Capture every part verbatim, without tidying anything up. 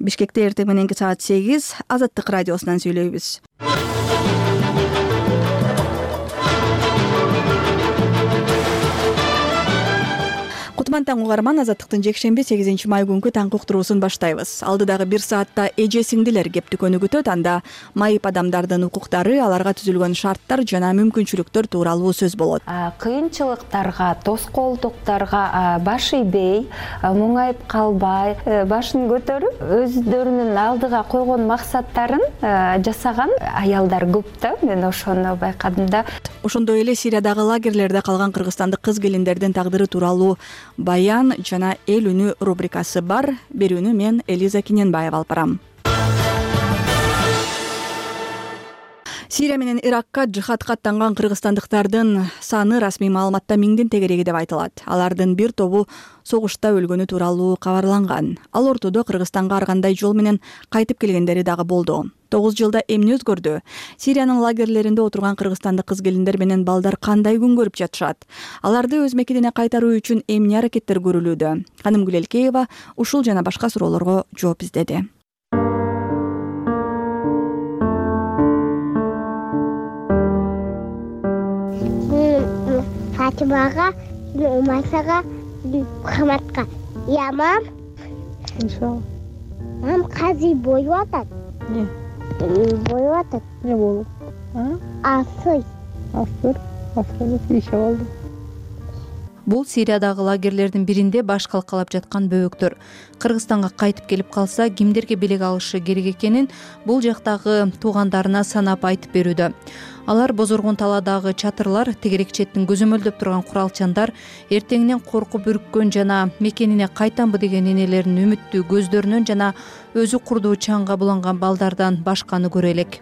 Бишкекте эртең мененки саат сегиз Азаттык радиосунан сүйлөйбүз. Кутман таң угарман, Азаттыктын жекшемби сегизинчи май күнкү таңкы уктуруусун баштайбыз. Алдыдагы бир саатта эже сиңдилер кептикөнү күтөт. Анда майып адамдардын укуктары, аларга түзүлгөн шарттар жана мүмкүнчүлүктөр тууралуу сөз болот. Кыйынчылыктарга, тоскоолдуктарга баш ийбей, муңайып калбай, башын көтөрүп, өздөрүнүн алдыга койгон максаттарын жасаган аялдар көп да. Мен ошону байкадым да. Ошондой эле Сириядагы лагерлерде калган кыргызстандык кыз-келиндердин тагдыры тууралуу баян жана эл үнү рубрикасы бар. Берүүнү мен Элиза Киненбаева алып барам. Сирия менен Иракка жихадка аттанган кыргызстандыктардын саны расмий маалыматта миңдин тегереги деп айтылат. Алардын бир тобу согушта өлгөнү тууралуу кабарланган. Ал ортодо Кыргызстанга ар кандай жол менен кайтып келгендери дагы болду. тогуз жылда эмне өзгөрдү? Сириянын лагерлеринде отурган кыргызстандык кыз-келиндер менен балдар кандай күн көрүп жатышат? Аларды өз мекенине кайтаруу үчүн эмне аракеттер көрүлүүдө? Канымгүл Элкеева ушул жана башка суроолорго жооп издеди. Фатимага, Умасага, Мухаммадка. Я мам. Иншалла. Мам кази боюп атат. Не? Боюп атат. Не болуп? Асый. Асыр. Асырды иши болду. Бул Сириядагы лагерлердин биринде баш калкалап жаткан бөбөктөр. Кыргызстанга кайтып келип калса, кимдерге белек алышы керек экенин бул жактагы туугандарына санап айтып берүүдө. Алар Бозоргон таладагы чатырлар, тегерек четтин көзөмөлдөп турган куралчандар, эртеңинен коркуп үрүккөн жана мекенине кайтамбы деген энелеринин үмүттүү көздөрүнөн жана өзү курдуу чаңга буланган балдардан башканы көрө элек.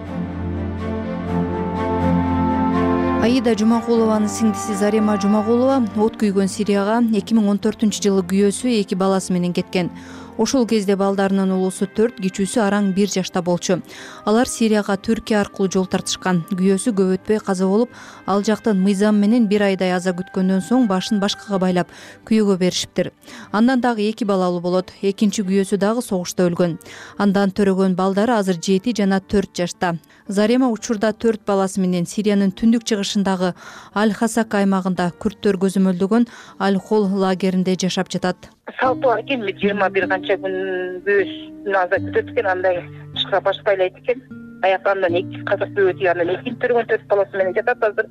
Аида Жумагулованын сиңдиси Зарема Жумагулова от күйгөн Сирияга эки миң он төртүнчү жылы күйөөсү эки баласы менен кеткен. Ошол кезде балдарынын улуусу төрт, кичүүсү араң бир жашта болчу. Алар Сирияга Түркия аркылуу жол тартышкан. Күйөөсү көп өтпөй каза болуп, ал жактан мыйзам менен бир айдай аза күткөндөн соң башын башкага байлап күйөөгө беришиптир. Андан дагы эки балалуу болот. Экинчи күйөөсү дагы согушта өлгөн. Андан төрөгөн балдары азыр жети жана төрт жашта. Зарема учурда төрт баласы менен Сириянын түндүк чыгышындагы Аль-Хасак аймагында күрттөр көзөмөлдөгөн Аль-Хол лагеринде жашап жатат. Салты экен, жыйырма бир канча күн күйөөсүн аза күтөт экен, андай башка баш байлайт экен. Аяктан эки казак бөөтү, андан экинчи төргөн төрт баласы менен жатат. Азыр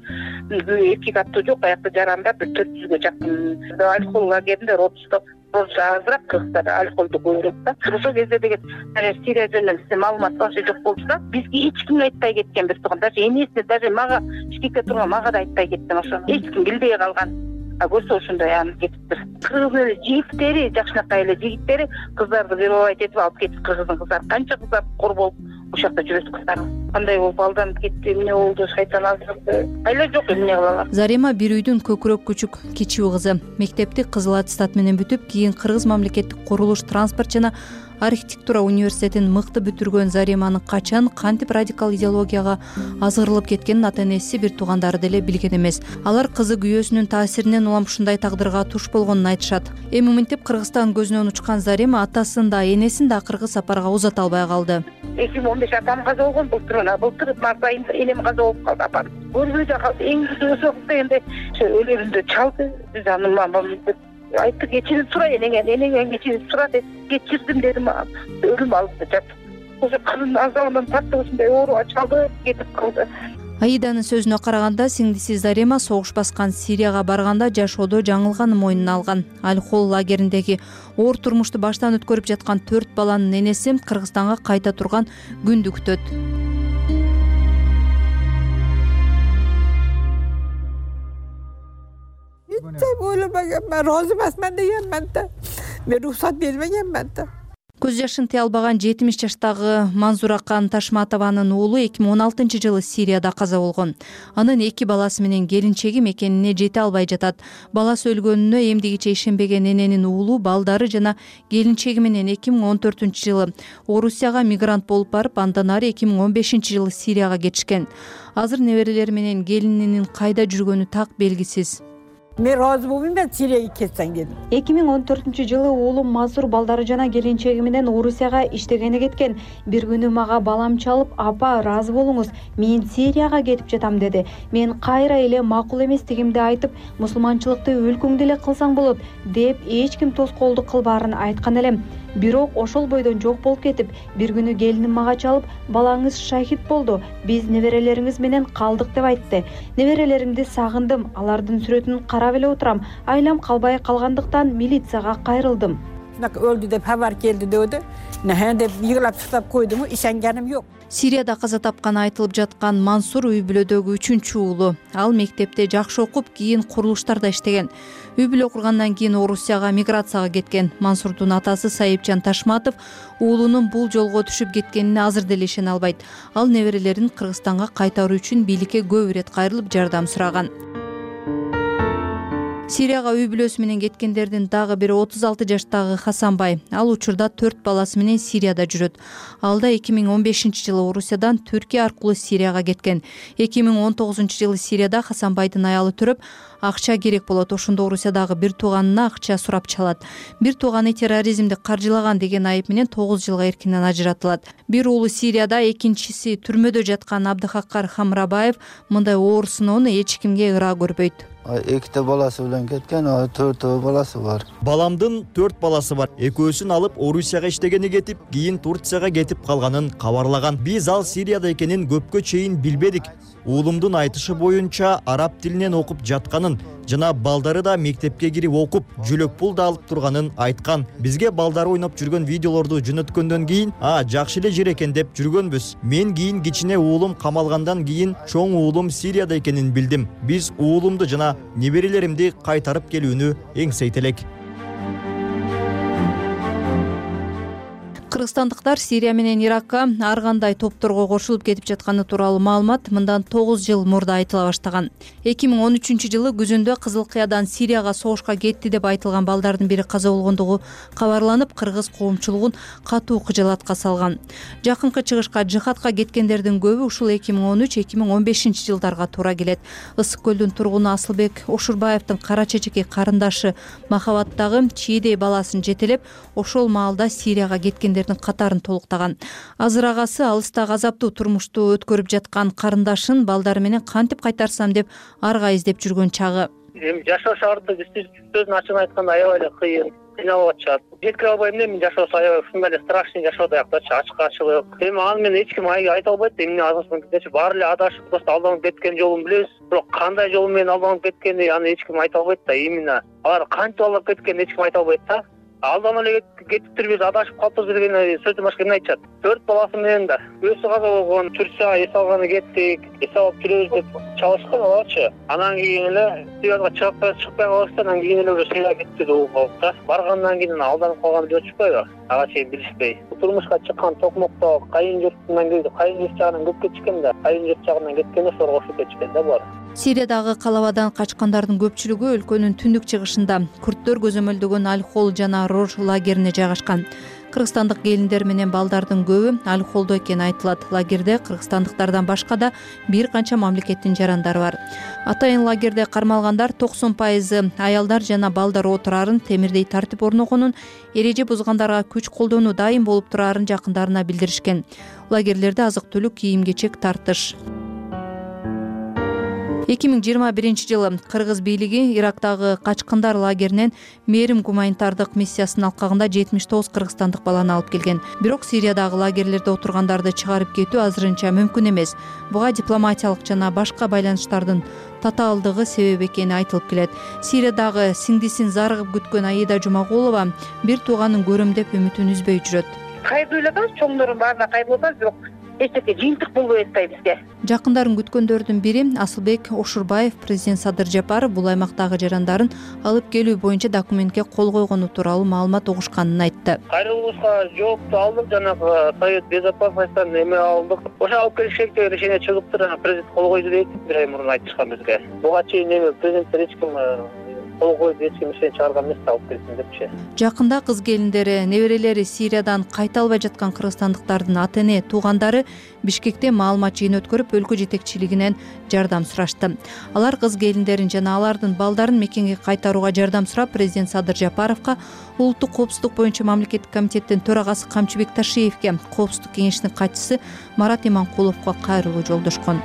эки каттуу жок, аякта жарандап бир төрт жүзгө жакын. Аль-Хол лагеринде родусто азыраак кыргыздар Аль-Холду көбүрөөк да. Ошол кезде деген Сирия жөнүндө маалымат башы жок болчу, бизге эч кимге айтпай кеткен бир тууган, даже энесине, даже мага Бишкекте турган мага да айтпай кеткен. Ошо эч ким билбей калган. А көрсө ошондой анын кетиптир. Кыргыз эле жигиттери, жакшынакай эле жигиттери кыздарды вербовать этип алып кетип, кыргыздын кыздары канча кыздар кор болуп ошол жакта жүрөт кыздар. Кандай болуп алданып кетти, эмне болду, шайтан азырды. Айла жок, эмне кылалар. Зарема бир үйдүн көкүрөк күчүк кичүү кызы. Мектепти кызыл аттестат менен бүтүп, кийин Кыргыз мамлекеттик курулуш, транспорт жана архитектура университетин мыкты бүтүргөн Зареманын качан кантип радикал идеологияга азгырылып кеткенин ата-энеси, бир туугандары деле билген эмес. Алар кызы күйөөсүнүн таасиринен улам ушундай тагдырга туш болгонун айтышат. Эми мынтип Кыргызстан көзүнөн учкан Зарема атасын да, энесин да акыркы сапарга узата албай калды. эки миң он беш атам каза болгон, былтыр былтыр март айында энем каза болуп калды, апам. Көрбөй да калды. Эң өзөк дегенде ошо өлөрүндө чалды. Жаным мамам айтты, кечирип сура, энеңен энеңен кечирип сура деп кечирдим дедим. Өлүм алды жат. Ошо кырын азабынан тартып ушундай ооруга чалды, кетип калды. Аиданын сөзүнө караганда, сиңдиси Зарема согуш баскан Сирияга барганда жашоодо жаңылганын мойнуна алган. Аль-Хол лагериндеги оор турмушту баштан өткөрүп жаткан төрт баланын энеси Кыргызстанга кайта турган күндү күтөт. Hiç oylamagam, rozi emasman deganman da. Men ruxsat bermaganman da. Көз жашын тыя албаган жетимиш жаштагы Манзуракан Ташматованын уулу эки миң он алтынчы жылы Сирияда каза болгон. Анын эки баласы менен келинчеги мекенине жете албай жатат. Баласы өлгөнүнө эмдигиче ишенбеген эненин уулу, балдары жана келинчеги менен эки миң он төртүнчү жылы Орусияга мигрант болуп барып, андан ары эки миң он бешинчи жылы Сирияга кетишкен. Азыр неберелери менен келининин кайда жүргөнү так белгисиз. мен ыраазы болбойм да Сирияга кетсең дедим. эки миң он төртүнчү жылы уулум Мансур балдары жана келинчеги менен Орусияга иштегени кеткен. Бир күнү мага балам чалып, апа ыраазы болуңуз, мен Сирияга кетип жатам деди. Мен кайра эле макул эместигимди айтып, мусулманчылыкты өлкөңдө эле кылсаң болот деп эч ким тоскоолдук кылбаарын айткан элем. Бирок ошол бойдон жок болуп кетип, бир күнү келиним мага чалып, балаңыз шахид болду, биз неберелериңиз менен калдык деп айтты. Неберелеримди сагындым, алардын сүрөтүн карап эле отурам. Айлам калбай калгандыктан милицияга кайрылдым. Öldü деп хабар келди деді. Нәһә деп йыгылап сыктап койдум, ишенгеним жок. Сирияда каза тапканы айтылып жаткан Мансур үй бүлөдөгү үчүнчү уулу. Ал мектепте жакшы окуп, кийин курулуштарда иштеген. Үй бүлө кургандан кийин Орусияга миграцияга кеткен. Мансурдун атасы Сайыпжан Ташматов уулунун бул жолго түшүп кеткенине азыр деле ишене албайт. Ал неберелерин Кыргызстанга кайтаруу үчүн бийликке көп ирет кайрылып жардам сураган. Сирияга үй бүлөсү менен кеткендердин дагы бири отуз алты жаштагы Хасанбай. Ал учурда төрт баласы менен Сирияда жүрөт. Ал да эки миң он бешинчи жылы Орусиядан Түркия аркылуу Сирияга кеткен. эки миң он тогузунчу жылы Сирияда Хасанбайдын аялы төрөп, акча керек болот. Ошондо Орусиядагы бир тууганына акча сурап чалат. Бир тууганы терроризмди каржылаган деген айып менен тогуз жылга эркинен ажыратылат. Бир уулу Сирияда, экинчиси түрмөдө жаткан Абдыхаккар Хамрабаев мындай оор сыноону эч кимге ыраа көрбөйт. Эките баласы менен кеткен, төртөө баласы бар. Баламдын төрт баласы бар. Экөөсүн алып Орусияга иштегени кетип, кийин Турцияга кетип калганын кабарлаган. Биз ал Сирияда экенин көпкө чейин билбедик. Уулумдун айтышы боюнча араб тилинен окуп жатканын жана балдары да мектепке кирип окуп, жүлөк пул да алып турганын айткан. Бизге балдары ойноп жүргөн видеолорду жөнөткөндөн кийин, а жакшы эле жер экен деп жүргөнбүз. Мен кийин кичине уулум камалгандан кийин чоң уулум Сирияда экенин билдим. Биз уулумду жана неберелеримди кайтарып келүүнү эңсейт элек. Кыргызстандыктар Сирия менен Иракка ар кандай топторго кошулуп кетип жатканы тууралуу маалымат мындан тогуз жыл мурда айтыла баштаган. эки миң он үчүнчү жылы күзүндө Кызыл Кыядан Сирияга согушка кетти деп айтылган балдардын бири каза болгондугу кабарланып, кыргыз коомчулугун катуу кыжаалатка салган. Жакынкы чыгышка жихадка кеткендердин көбү ушул эки миң он үч эки миң он бешинчи жылдарга туура келет. Ысык көлдүн тургуну Асылбек Ошурбаевдин кара чечеки карындашы Махабаттагы чийдей баласын жетелеп, ошол маалда Сирияга кеткендер катарын толуктаган. Азыр агасы алыстагы азаптуу турмушту өткөрүп жаткан карындашын балдары менен кантип кайтарсам деп арга издеп жүргөн чагы. Эми жашоо шаарында сөзүн ачык айтканда аябай эле кыйын, кыйналып атышат. Жеткире албайм да, мен жашоосу аябай ушундай эле страшный жашоо даяктачы, ачкачылык. Эми аны мен эч ким айта албайт. Эмне азыркы кече баары эле адашып, просто алданып кеткен жолун билебиз. Бирок кандай жол менен алданып кеткени аны эч ким айта албайт да. Именно алар кантип алдап кеткенин эч ким айта албайт да. Алдан эле кетиптир, биз адашып калыппыз деген сөздүн башка эмне айтышат. Төрт баласы менен да өзү каза болгон, Турцияга эс алганы кеттик, эс алып жүрөбүз деп чалышкан аларчы. Анан кийин эле Сирияга чыгып чыкпай калышты, анан кийин эле уже Сирияга кетти деп угуп да. Баргандан кийин алданып калганы деп очпойбу? Ага чейин билишпей. Турмушка чыккан токмокто кайын журтунан келди, кайын журт жагынан көп кетишкен да. Кайын журт жагынан кеткенде ошого кошуп кетишкен да булар. Сириядагы калабадан качкандардын көпчүлүгү өлкөнүн түндүк чыгышында күрттөр көзөмөлдөгөн Аль-Хол жана Рож лагерине жайгашкан. Кыргызстандык келиндер менен балдардын көбү Аль-Холдо экени айтылат. Лагерде кыргызстандыктардан башка да бир канча мамлекеттин жарандары бар. Атайын лагерде кармалгандар токсон пайызы аялдар жана балдар отурарын, темирдей тартип орногонун, эреже бузгандарга күч колдонуу дайым болуп турарын жакындарына билдиришкен. Лагерлерде азык-түлүк, кийим-кечек тартыш. эки миң жыйырма биринчи жылы кыргыз бийлиги Ирактагы качкындар лагеринен мээрим гуманитардык миссиясынын алкагында жетимиш тогуз кыргызстандык баланы алып келген. Бирок Сириядагы лагерлерде отургандарды чыгарып кетүү азырынча мүмкүн эмес. Буга дипломатиялык жана башка байланыштардын татаалдыгы себеп экени айтылып келет. Сириядагы сиңдисин зарыгып күткөн Аида Жумагулова бир тууганын көрөм деп үмүтүн үзбөй жүрөт. Кайбырлар чоңдордун баарына кайбылат, бирок эчтеке жыйынтык болбой атпайт бизге. Жакындарын күткөндөрдүн бири Асылбек Ошурбаев. Президент Садыр Жапаров бул аймактагы жарандарын алып келүү боюнча документке кол койгону тууралуу маалымат угушканын айтты. Кайрылышка жоопту алдык, жанагы Совет безопасностьтан эме алдык. Ошо алып келишке решение чыгыптыр, президент кол койду дейт, бир ай мурун айтышкан бизге. Буга чейин эме президенттер эч ким кол коюп эч ким ишен чыгарган эмес да алып келсин депчи. Жакында кыз келиндери, неберелери Сириядан кайта албай жаткан кыргызстандыктардын ата эне туугандары Бишкекте маалымат жыйын өткөрүп, өлкө жетекчилигинен жардам сурашты. Алар кыз келиндерин жана алардын балдарын мекенге кайтарууга жардам сурап, президент Садыр Жапаровго, улуттук коопсуздук боюнча мамлекеттик комитеттин төрагасы Камчыбек Ташиевге, коопсуздук кеңешинин катчысы Марат Иманкуловго кайрылуу жолдошкон.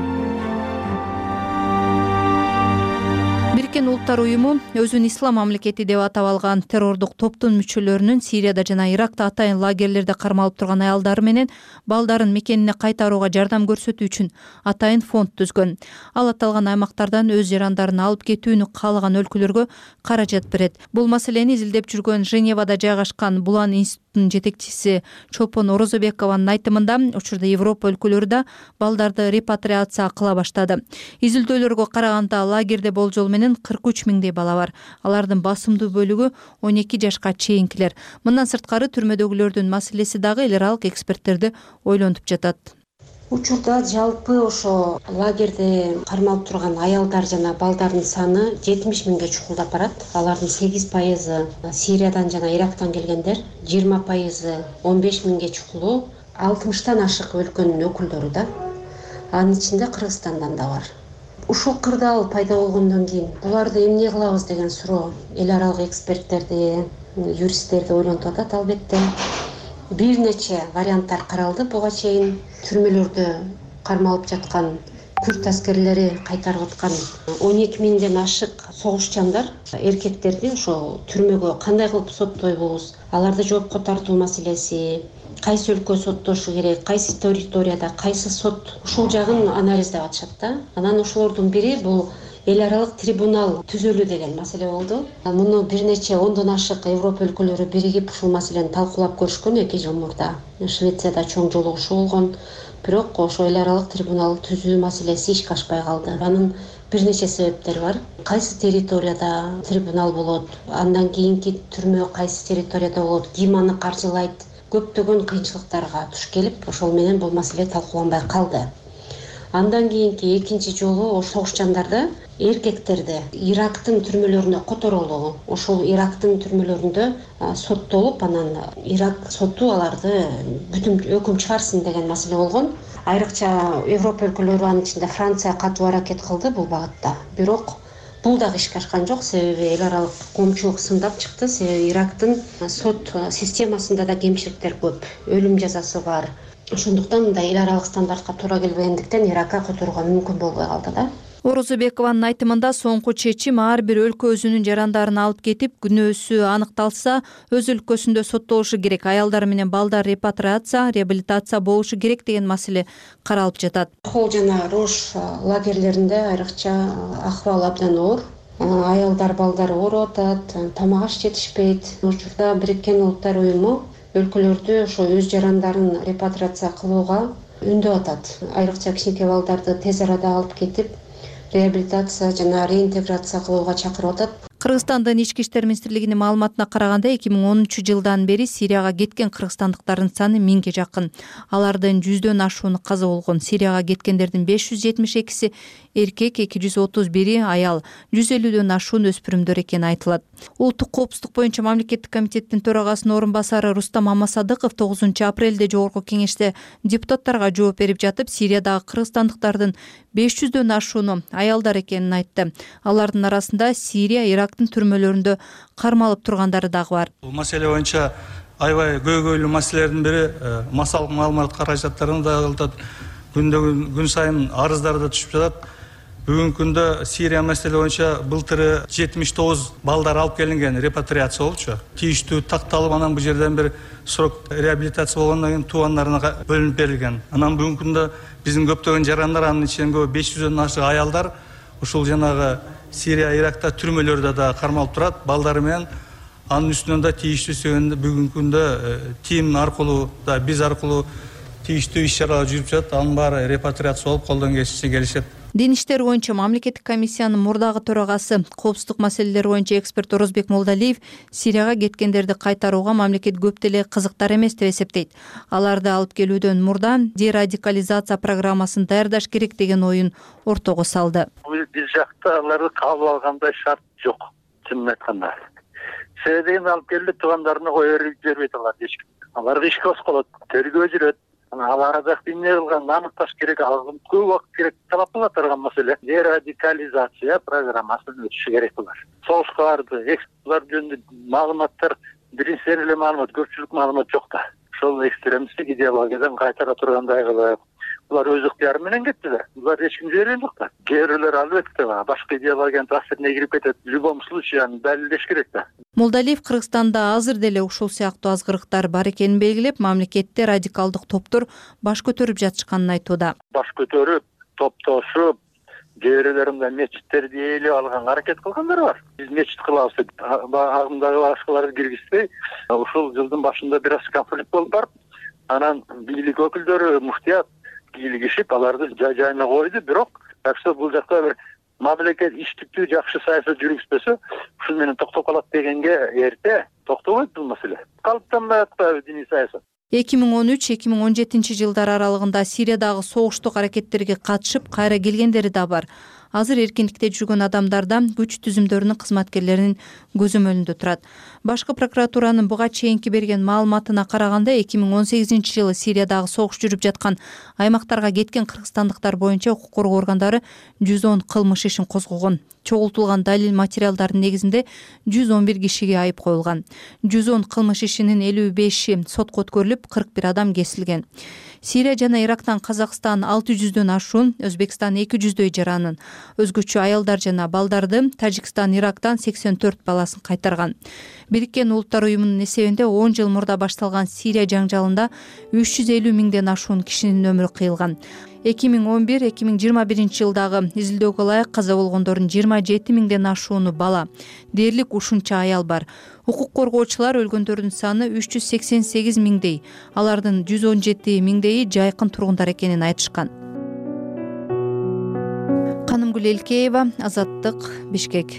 Бириккен Улуттар уюму өзүн ислам мамлекети деп атап алган террордук топтун мүчөлөрүнүн Сирияда жана Иракта атайын лагерлерде кармалып турган аялдары менен балдарын мекенине кайтарууга жардам көрсөтүү үчүн атайын фонд түзгөн. Ал аталган аймактардан өз жарандарын алып кетүүнү каалаган өлкөлөргө каражат берет. Бул маселени изилдеп жүргөн Женевада жайгашкан Булан институтунун жетекчиси Чолпон Орозобекованын айтымында, учурда Европа өлкөлөрү да балдарды репатриация кыла баштады. Изилдөөлөргө караганда лагерде болжол менен кырк үч миңдей бала бар. Алардын басымдуу бөлүгү он эки жашка чейинкилер. Мындан сырткары түрмөдөгүлөрдүн маселеси дагы эл аралык эксперттерди ойлонтуп жатат. Учурда жалпы ошо лагерде кармалып турган аялдар жана балдардын саны жетимиш миңге чукулдап барат. Алардын сегиз пайызы Сириядан жана Ирактан келгендер, жыйырма пайызы он беш миңге чукулуу, алтымыштан ашык өлкөнүн өкүлдөрү да. Анын ичинде Кыргызстандан да бар. Ушул кырдаал пайда болгондон кийин буларды эмне кылабыз деген суроо эл аралык эксперттерди, юристтерди ойлонтуп атат албетте. Бир нече варианттар каралды буга чейин. Түрмөлөрдө кармалып жаткан күрд аскерлери кайтарып аткан он эки миңден ашык согушчандар, эркектерди ошо түрмөгө кандай кылып соттойбуз, аларды жоопко тартуу маселеси, кайсы өлкө соттошу керек, кайсы территорияда, кайсы сот, ушул жагын анализдеп атышат да. Анан ошолордун бири бул эл аралык трибунал түзөлүү деген маселе болду. Муну бир нече ондон ашык Европа өлкөлөрү биригип ушул маселени талкуулап көрүшкөн эки жыл мурда. Швецияда чоң жолугушуу болгон, бирок ошо эл аралык трибунал түзүү маселеси ишке ашпай калды. Анын бир нече себептери бар. Кайсы территорияда трибунал болот, андан кийинки түрмө кайсы территорияда болот, ким аны каржылайт, көптөгөн кыйынчылыктарга туш келип, ошол менен бул маселе талкууланбай калды. Андан кийинки экинчи жолу ошо согушчандарды, эркектерди Ирактын түрмөлөрүнө которулуу. Ошол Ирактын түрмөлөрүндө соттолуп, анан Ирак соту аларды бүтүн өкүм чыгарсын деген маселе болгон. Айрыкча Европа өлкөлөрү, анын ичинде Франция катуу аракет кылды бул багытта. Бирок бул дагы ишке ашкан жок, себеби эл аралык коомчулук сындап чыкты. Себеби Ирактын сот системасында да кемчиликтер көп, өлүм жазасы бар. Ошондуктан мындай эл аралык стандартка туура келбегендиктен Иракка которууга мүмкүн болбой калды да. Орозобекованын айтымында соңку чечим ар бир өлкө өзүнүн жарандарын алып кетип, күнөөсү аныкталса, өз өлкөсүндө соттолушу керек. Аялдар менен балдар репатриация, реабилитация болушу керек деген маселе каралып жатат. Хол жана Рош лагерлеринде айрыкча акыбал абдан оор. Аялдар, балдар ооруп атат, тамак аш жетишпейт. Учурда Бириккен Улуттар уюму өлкөлөрдү ошо өз жарандарын репатриация кылууга үндөп атат. Айрыкча кичинекей балдарды тез арада алып кетип, реабилитация жана реинтеграция кылууга чакырып атат. Кыргызстандын ички иштер министрлигинин маалыматына караганда эки миң онунчу жылдан бери Сирияга кеткен кыргызстандыктардын саны миңге жакын. Алардын жүздөн ашууну каза болгон. Сирияга кеткендердин беш жүз жетимиш экиси эркек, эки жүз отуз бири аял, жүз элүүдөн ашуун өспүрүмдөр экени айтылат. Улуттук коопсуздук боюнча мамлекеттик комитеттин төрагасынын орун басары Рустам Мамасадыков тогузунчу апрелде жогорку кеңеште депутаттарга жооп берип жатып, Сириядагы кыргызстандыктардын беш жүздөн ашууну аялдар экенин айтты. Алардын арасында Сирия, Ирактын түрмөлөрүндө кармалып тургандары дагы бар. Бул маселе боюнча аябай көйгөйлүү маселелердин бири массалык маалымат каражаттарын да кылтат. Күндө күн сайын арыздар да түшүп жатат. Бүгүнкү күндө Сирия маселе боюнча былтыры жетимиш тогуз балдар алып келинген, репатриация болчу. Тийиштүү такталып, анан бул жерден бир срок реабилитация болгондон кийин туугандарына бөлүнүп берилген. Анан бүгүнкү күндө биздин көптөгөн жарандар, анын ичинде беш жүздөн ашык аялдар ушул жанагы Сирия, Иракта түрмөлөрдө да кармалып турат, балдары менен. Анын үстүнөн да тийиштүү сөйгөндө бүгүнкү күндө тим аркылуу да биз аркылуу тийиштүү иш-чаралар жүрүп жатат. Анын баары репатриация болуп, колдон келишинче келишет. Дин иштери боюнча мамлекеттик комиссиянын мурдагы төрагасы, коопсуздук маселелери боюнча эксперт Орозбек Молдалиев Сирияга кеткендерди кайтарууга мамлекет көп деле кызыктар эмес деп эсептейт. Аларды алып келүүдөн мурда дерадикализация программасын даярдаш керек деген оюн ортого салды. Биз жакта аларды кабыл алгандай шарт жок. чынын айтканда. Себебин алып келди, туугандарына коюп жибербейт алар эч ким. Аларга ишке косколот, тергөө жүрөт. Ал арада эмне кылганын аныкташ керек, ал көп убакыт керек талап кыла турган маселе. Дерадикализация программасын өтүшү керек булар. Согушка барды, экспортлар жөнүндө маалыматтар, биринчи эле маалымат, көпчүлүк маалымат жок да. Ошол экстремисттик идеологиядан кайтара тургандай кылып, булар өз ыктыяры менен кетти. Булар эч ким жиберген жок да. Кээ бирлер албетте башка идеологиянын таасирине кирип кетет. В любом случае аны далилдеш керек да. Молдалиев Кыргызстанда азыр деле ушул сыяктуу азгырыктар бар экенин белгилеп, мамлекетте радикалдык топтор баш көтөрүп жатышканын айтууда. Баш көтөрүп, топтошуп, кээ бирлеринде мечиттерди ээлеп алганга аракет кылгандар бар. Биз мечит кылабыз деп агымдагы башкаларды киргизбей, ушул жылдын башында бир аз конфликт болуп барып, анан бийлик өкүлдөрү, муфтият кийлигишип, аларды жай-жайына койду, бирок акча бул жакта бир мамлекет иштиктүү жакшы саясат жүргүзбөсө, ушул менен токтоп калат дегенге эрте токтобойт бул маселе. Калыптанбай атпайбы диний саясат. эки миң он үч эки миң он жетинчи жылдар аралыгында Сириядагы согуштук аракеттерге катышып, кайра келгендери да бар. Азыр эркиндикте жүргөн адамдарда күч түзүмдөрүнүн кызматкерлеринин көзөмөлүндө турат. Башкы прокуратуранын буга чейинки берген маалыматына караганда, эки миң он сегизинчи жылы Сириядагы согуш жүрүп жаткан аймактарга кеткен кыргызстандыктар боюнча укук коргоо органдары жүз он кылмыш ишин козгогон. Чогултулган далил материалдардын негизинде жүз он бир кишиге айып коюлган. жүз он кылмыш ишинин элүү беши сотко өткөрүлүп, кырк бир адам кесилген. Сирия жана Ирактан Казакстан алты жүздөн ашуун, Өзбекстан эки жүздөй жаранын, өзгөчө аялдар жана балдарды, Тажикстан Ирактан сексен төрт баласын кайтарган. Бириккен Улуттар уюмунун эсебинде он жыл мурда башталган Сирия жаңжалында үч жүз элүү миңден ашуун кишинин өмүрү кыйылган. эки миң он бир эки миң жыйырма биринчи жылдагы изилдөөгө ылайык каза болгондордун жыйырма жети миңден ашууну бала, дээрлик ушунча аял бар. Укук коргоочулар өлгөндөрдүн саны үч жүз сексен сегиз миңдей, алардын жүз он жети миңдейи жайкын тургундар экенин айтышкан. Канымгүл Элкеева, Азаттык, Бишкек.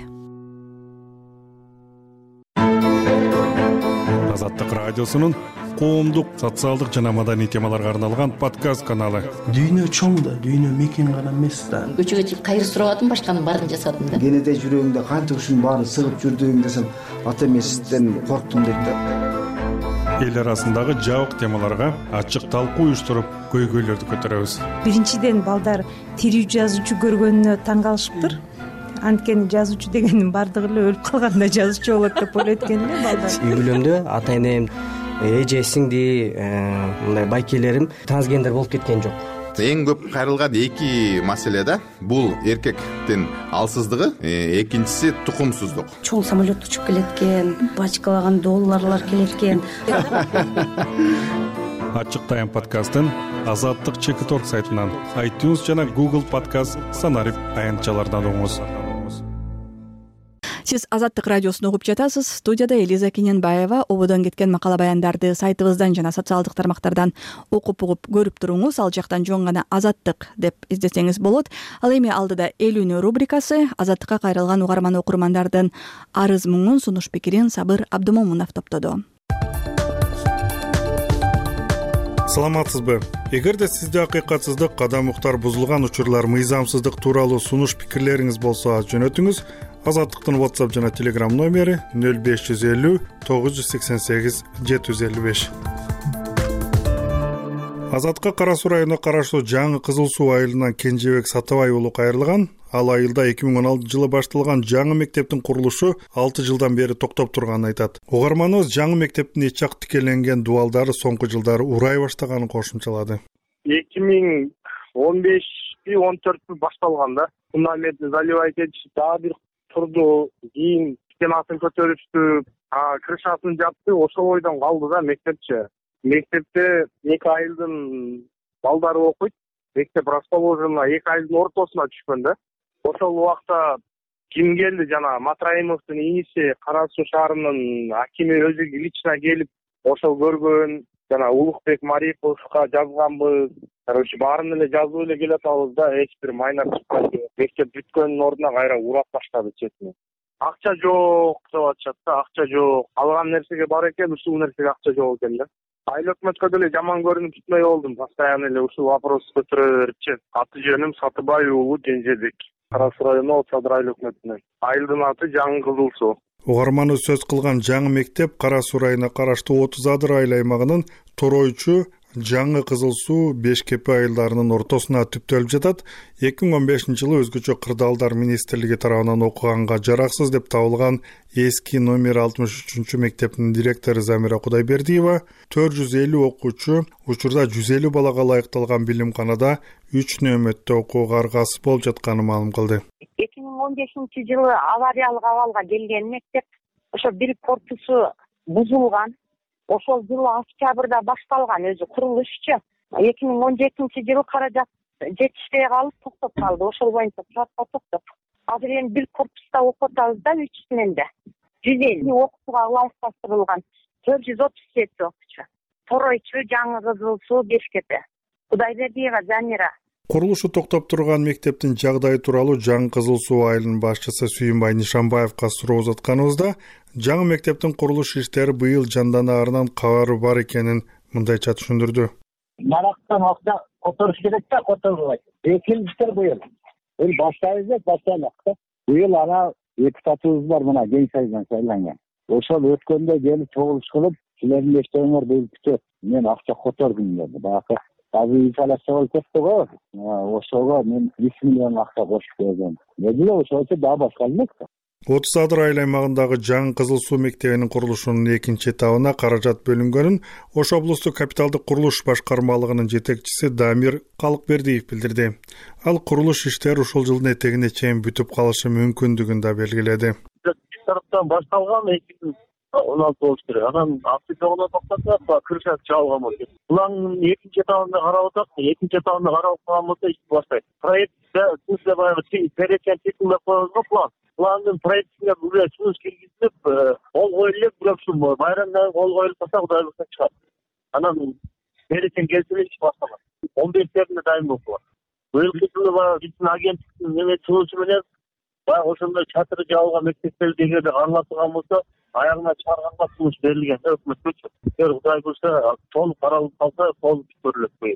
Азаттык радиосунун коомдук, социалдык жана маданий темаларга арналган подкаст каналы. Дүйнө чоң да, дүйнө мекен гана эмес да. Көчөгө чыгып кайыр сурап атам, башканын баарын жасадым да. Кенеде жүрөгүңдө кантип ушунун баарын сыгып жүрдүң десем, ата эмесизден корктум дейт да. Эл арасындагы жабык темаларга ачык талкуу уюштуруп, көйгөйлөрдү көтөрөбүз. Биринчиден балдар тирүү жазуучу көргөнүнө таң калышыптыр. Анткени жазуучу дегендин бардыгы эле өлүп калганда жазуучу болот деп ойлойт экен эле балдар. Үй бүлөмдө ата энем, эже сиңди, мындай байкелерим трансгендер болуп кеткен жок. Эң көп кайрылган эки маселе да. Бул эркектин алсыздыгы, экинчиси тукумсуздук. Чоң самолет учуп келет экен, бачкалаган долларлар келет экен. Ачык тайм подкастын Азаттык чекит точка орг сайтынан, iTunes жана Google подкаст санарип аянтчалардан угуңуз. Сиз Азаттык радиосун угуп жатасыз. Студияда Элиза Кененбаева. Ободон кеткен макала баяндарды сайтыбыздан жана социалдык тармактардан окуп угуп көрүп туруңуз. Ал жактан жөн гана Азаттык деп издесеңиз болот. Ал эми алдыда эл үнү рубрикасы. Азаттыкка кайрылган угарман окурмандардын арыз муңун, сунуш пикирин Сабыр Абдымомунов топтоду. Саламатсызбы? Эгерде сизде акыйкатсыздык, кадам уктар бузулган учурлар, мыйзамсыздык тууралуу сунуш пикирлериңиз болсо жөнөтүңүз. Азаттыктын WhatsApp жана Telegram номери нөл беш жүз элүү тогуз жүз сексен сегиз жети жүз элүү беш. Азаттыкка Кара Суу районуна караштуу жаңы Кызыл Суу айылынан Кенжебек Сатыбай уулу кайрылган. Ал айылда эки миң он алтынчы жылы башталган жаңы мектептин курулушу алты жылдан бери токтоп турганын айтат. Угарманыбыз жаңы мектептин эч жак тикеленген дубалдары соңку жылдары урай баштаганын кошумчалады. эки миң он бешпи он төртпү башталган да. Фундаментти заливать этишип, дагы бир турду, кийин стенасын көтөрүштү, крышасын жапты, ошол ойдон калды да мектепчи. Мектепте эки айылдын балдары окуйт. Мектеп расположено эки айылдын ортосуна түшкөн да. Ошол убакта ким келди, жана Матраимовдун иниси, Кара Суу шаарынын акими өзү лично келип, ошол көргөн, жана Улукбек Мариповго жазганбыз. Короче, баарын эле жазып эле келатабыз да, эч бир майнар чыкпайды. Мектеп бүткөндүн ордуна кайра урап баштады четине. Акча жок деп атышат да, акча жок. Алган нерсеге бар экен, ушул нерсеге акча жок экен да. Айыл өкмөткө деле жаман көрүнүп бүтмөй болдум. Постоянно эле ушул вопрос көтөрө берчи. Аты жөнүм Сатыбай уулу Кенжебек. Кара Суу району Отсадыр айыл өкмөтүнөн. Айылдын аты Жаңы Кызыл Суу. Угарманы сөз кылган жаңы мектеп Кара Суу районуна караштуу отуз адыр айыл аймагынын Торойчу жаңы Кызыл Суу Бешкепе айылдарынын ортосуна түптөлүп жатат. эки миң он бешинчи жылы өзгөчө кырдаалдар министрлиги тарабынан окуганга жараксыз деп табылган эски номер алтымыш үчүнчү мектептин директору Замира Кудайбердиева төрт жүз элүү окуучу, учурда жүз элүү балага ылайыкталган билимканада үч нөөмөттө окууга аргасыз болуп жатканын маалым кылды. эки миң он бешинчи жылы авариялык абалга келген мектеп, ошо бир корпусу бузулган. Ошол жылы октябрда башталган өзү курулушчу. эки миң он жетинчи жылы каражат жетишпей калып токтоп калды. Ошол боюнча проектка токтоп. Азыр эми бир корпуста окуп атабыз да үчүсүнөн да. жүз элүү окуучуга ылайыкташтырылган төрт жүз отуз жети окуучу. Торойчу, жаңы Кызыл Суу, Бешкепе. Кудайбердиева Замира. Курулушу токтоп турган мектептин жагдайы тууралуу жаңы Кызыл Суу айылынын башчысы Сүйүнбай Нишанбаевга суроо узатканыбызда жаңы мектептин курулуш иштери быйыл жанданаарынан кабары бар экенин мындайча түшүндүрдү. Нарактан акча которуш керек да, которулбайт. Экинчиси быйыл. Бул баштайбыз деп баштайлык да. Быйыл ана эки сатыбыз бар, мына Кең Сайдан сайланган. Ошол өткөндө келип чогулуш кылып, силердин иштөөңөр быйыл күтөт. Мен акча котордум деди. Бакы азыр инфляция болуп кетти го. Ошого мен үч миллион акча кошуп бердим. Деди, ошочо дагы башка элек да. отуз адыр айыл аймагындагы жаңы Кызыл Суу мектебинин курулушунун экинчи этабына каражат бөлүнгөнүн Ош облустук капиталдык курулуш башкармалыгынын жетекчиси Дамир Калыкбердиев билдирди. Ал курулуш иштери ушул жылдын этегине чейин бүтүп калышы мүмкүндүгүн да белгиледи. Тараптан башталган эки миң он алты болуш керек. Анан октябрда токтотуп, крыша чабылган болчу. Булардын экинчи этабына карап атат, экинчи этабына карап аткан болсо иш баштайт. Проектте сизде баягы перечен чекиндеп коюлган план. Пландын проектине уже сунуш киргизилип, кол коюлуп, бирок байрамдан кол коюлуп калса Кудай буйрса чыгат. Анан перечен келтирип иш башталат. он бештерине дайын болуп калат. Быйылкы жылы баягы биздин агенттиктин неме чыгышы менен баягы ошондой чатыры жабылган мектептерди эгерде каралатылган болсо, аягына чыгарганга сунуш берилген да өкмөткөчү. Эгер Кудай буйрса толук каралып калса, толук бүткөрүлөт быйыл.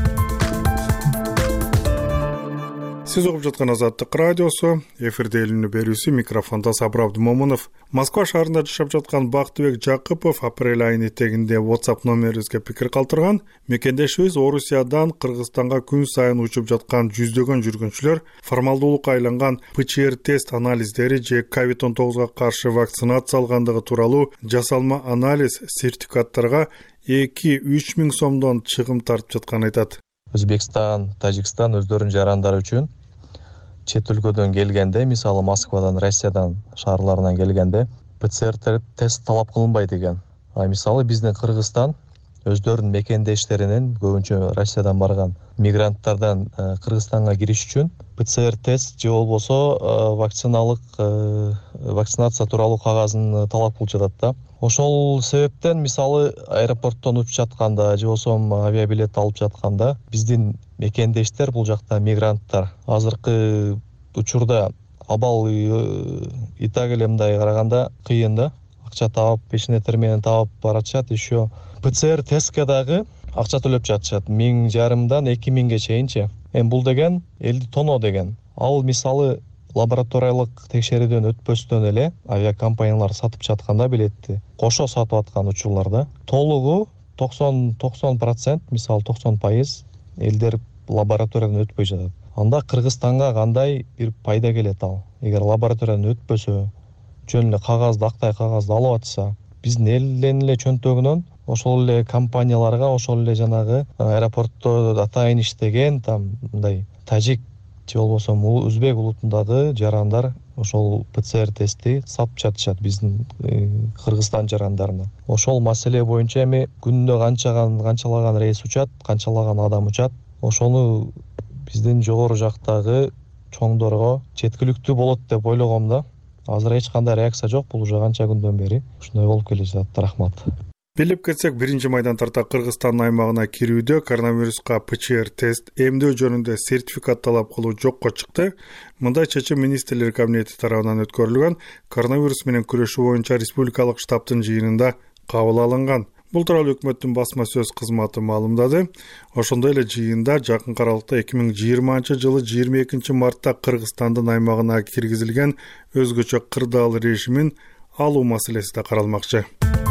Сиз угуп жаткан Азаттык радиосу, эфирде элүүнү берүүсү, микрофондо Сабыр Абдумомунов. Москва шаарында жашап жаткан Бактыбек Жакыпов апрель айынын этегинде WhatsApp номерибизге пикир калтырган. Мекендешибиз Орусиядан Кыргызстанга күн сайын учуп жаткан жүздөгөн жүргүнчүлөр формалдуулукка айланган пэ че эр тест анализдери же ковид он тогузга каршы вакцинация алгандыгы тууралуу жасалма анализ сертификаттарга эки үч миң сомдон чыгым тартып жатканын айтат. Өзбекстан, Тажикстан өздөрүнүн жарандары үчүн чет өлкөдөн келгенде, мисалы Москвадан, Россиядан шаарларынан келгенде пэ це эр тест талап кылынбайт экен. А мисалы биздин Кыргызстан өздөрүнүн мекендештеринин көбүнчө Россиядан барган мигранттардан Кыргызстанга кириш үчүн пэ це эр тест же болбосо вакциналык вакцинация тууралуу кагазын талап кылып жатат да. Ошол себептен мисалы аэропорттон учуп жатканда же болбосо авиабилет алып жатканда биздин мекендештер, бул жакта мигранттар азыркы учурда абал и так эле мындай караганда кыйын да. Акча таап, пешенетер менен таап баратышат, еще пэ це эр тестке дагы акча төлөп жатышат. Миң жарымдан эки миңге чейинчи. Эми бул деген элди тоноо деген. Ал мисалы лабораториялык текшерүүдөн өтпөстөн эле авиакомпаниялар сатып жатканда билетти. Кошо сатып аткан учурларда толугу токсон процент, мисалы токсон пайыз элдер лабораториядан өтпөй жатат. Анда Кыргызстанга кандай бир пайда келет ал? Эгер лабораториядан өтпөсө, жөн эле кагазды, актай кагазды алып атса, биздин элден эле чөнтөгүнөн ошол эле компанияларга, ошол эле жанагы аэропортто атайын иштеген, там мындай тажик же болбосо өзбек улутундагы жарандар ошол пэ це эр тестти сатып жатышат биздин Кыргызстан жарандарына. Ошол маселе боюнча эми күнүнө канчаган канчалаган рейс учат, канчалаган адам учат, ошону биздин жогору жактагы чоңдорго жеткиликтүү болот деп ойлогом да. Азыр эч кандай реакция жок, бул уже канча күндөн бери ушундай болуп келе жатат. Рахмат. Билип кетсек, биринчи майдан тарта Кыргызстан аймагына кирүүдө коронавируска пэ че эр тест эмдөө жөнүндө сертификат талап кылуу жокко чыкты. Мындай чечим министрлер кабинети тарабынан өткөрүлгөн коронавирус менен күрөшүү боюнча республикалык штабтын жыйынында кабыл алынган. Бул тууралуу өкмөттүн басма сөз кызматы маалымдады. Ошондой эле жыйында жакын аралыкта эки миң жыйырманчы жылы жыйырма экинчи мартта Кыргызстандын аймагына киргизилген өзгөчө кырдаал режимин алуу маселеси да каралмакчы.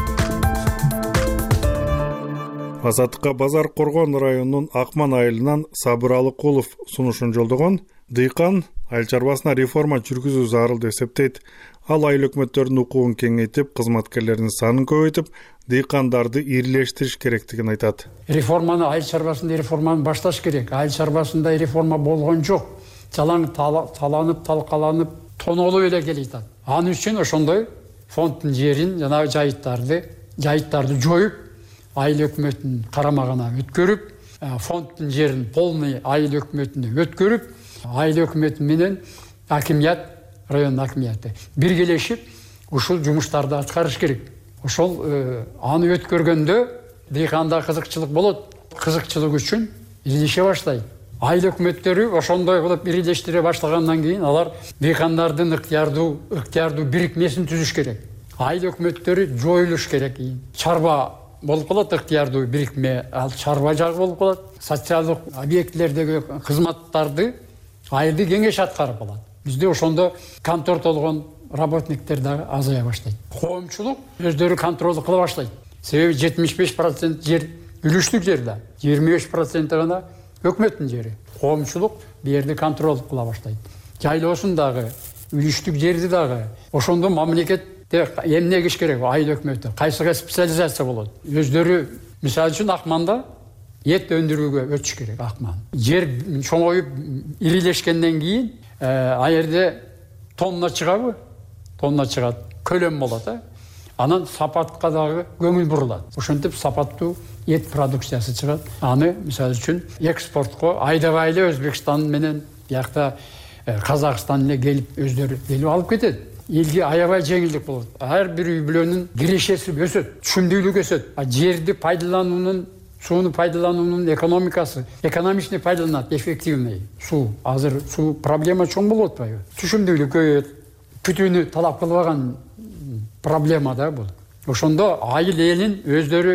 Азаттыкка Базар Коргон районунун Акман айылынан Сабыр Алыкулов сунушун жолдогон. Дыйкан айыл чарбасына реформа жүргүзүү зарыл деп эсептейт. Ал айыл өкмөттөрдүн укугун кеңейтип, кызматкерлердин санын көбөйтүп, дыйкандарды ириleштириш керектигин айтат. Реформаны айыл чарбасында реформаны башташ керек. Айыл чарбасында реформа болгон жок. Жалаң таланып, талкаланып, тонолуп эле келет. Аны үчүн ошондой фонддун жерин, жана жайыттарды, жайыттарды жоюп, айыл өкмөтүнүн карамагына өткөрүп, фонддун жерин полный айыл өкмөтүнө өткөрүп, айыл өкмөтү менен акимият, район акимияты биргелешип ушул жумуштарды аткарыш керек. Ошол аны өткөргөндө дыйканда кызыкчылык болот. Кызыкчылык үчүн ирилеше баштайт. Айыл өкмөттөрү ошондой кылып ирилештире баштагандан кийин алар дыйкандардын ыктыярдуу, ыктыярдуу бирикмесин түзүш керек. Айыл өкмөттөрү жоюлуш керек. Чарба болуп калат, ыктыярдуу бирикме, ал чарба жагы болуп калат. Социалдык объектилердеги кызматтарды айылды кеңеш аткарып алат. Бизде ошондо контор толгон работниктер дагы азая баштайт. Коомчулук өздөрү контролду кыла баштайт. Себеби жетимиш беш процент жер үлүштүк жерде, жыйырма беш процент гана өкмөттүн жери. Коомчулук бу жерди контрол кыла баштайт. Жайлоосун дагы, үлүштүк жерди дагы ошондо мамлекетте эмне киш керек? Айыл өкмөтү кайсыга специализация болот? Өздөрү, мисалы үчүн Акманда эт өндүрүүгө өтүш керек. Акман жер чоңоюп ирилешкенден кийин а жерде тонна чыгабы? Тонна чыгат, көлөм болот, а? Анан сапатка дагы көңүл бурулат. Ошентип сапаттуу эт продукциясы чыгат. Аны мисалы үчүн экспортко айдабай эле Өзбекстан менен биякта Казакстан эле келип өздөрү келип алып кетет. Элге аябай жеңилдик болот. Ар бир үй бүлөнүн кирешеси өсөт, түшүмдүүлүк өсөт. А жерди пайдалануунун, сууну пайдалануунун экономикасы, экономичный пайдаланат, эффективный суу. Азыр суу проблема чоң болуп атпайбы? Түшүмдүүлүк көбөйөт, күтүүнү талап кылбаган проблема да бул. Ошондо айыл элин өздөрү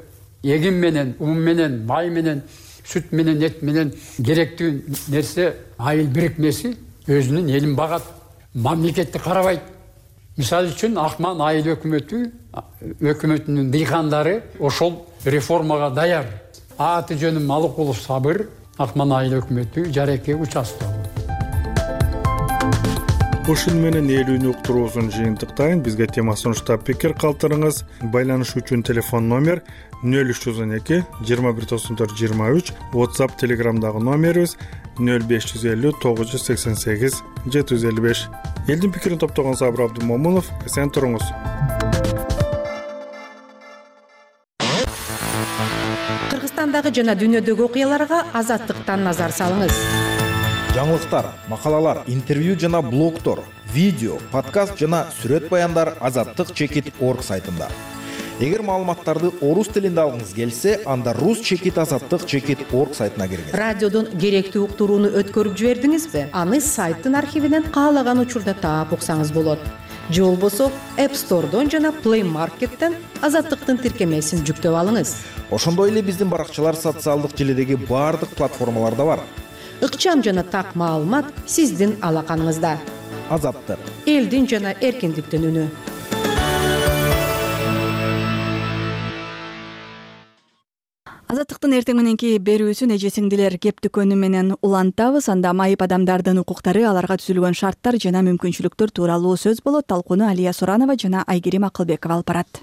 эгин менен, ун менен, май менен, сүт менен, эт менен керектүү нерсе айыл бирикмеси өзүнүн элин багат. Мамлекетти карабайт. Мисалы үчүн Акман айыл өкмөтү, өкмөтүнүн дыйкандары ошол реформага даяр. Аты жөнүм Алыкулов Сабыр, Акман айыл өкмөтү, Жареке участогу. Ушун менен элүүнү уктуруусун жыйынтыктайын. Бизге тема сунуштап пикир калтырыңыз. Байланыш үчүн телефон номер нөл үч жүз он эки жыйырма бир токсон төрт жыйырма үч, WhatsApp, Telegramдагы номерибиз нөл беш жүз элүү тогуз жүз сексен сегиз жети жүз элүү беш. Элдин пикирин топтогон Сабыр Абдымомунов, эсен туруңуз. Кыргызстандагы жана дүйнөдөгү окуяларга Азаттыктан назар салыңыз. Жаңылыктар, макалалар, интервью жана блогтор, видео, подкаст жана сүрөт баяндар Азаттык чекит точка орг сайтында. Эгер маалыматтарды орус тилинде алгыңыз келсе, анда рус чекит азаттык чекит точка орг сайтына киргиз. Радиодон керектүү уктурууну өткөрүп жибердиңизби? Аны сайттын архивинен каалаган учурда таап уксаңыз болот. Же болбосо App Store'дон жана Play Market'тен Азаттыктын тиркемесин жүктөп алыңыз. Ошондой эле биздин баракчалар социалдык желедеги баардык платформаларда бар. Ыкчам жана так маалымат сиздин алаканыңызда. Азаттык. Элдин жана эркиндиктин үнү. Азаттыктын эртең мененки берүүсүн эжесиңдилер кептикөнү менен улантабыз. Анда майып адамдардын укуктары, аларга түзүлгөн шарттар жана мүмкүнчүлүктөр тууралуу сөз болот. Талкууну Алия Суранова жана Айгерим Акылбекова алып барат.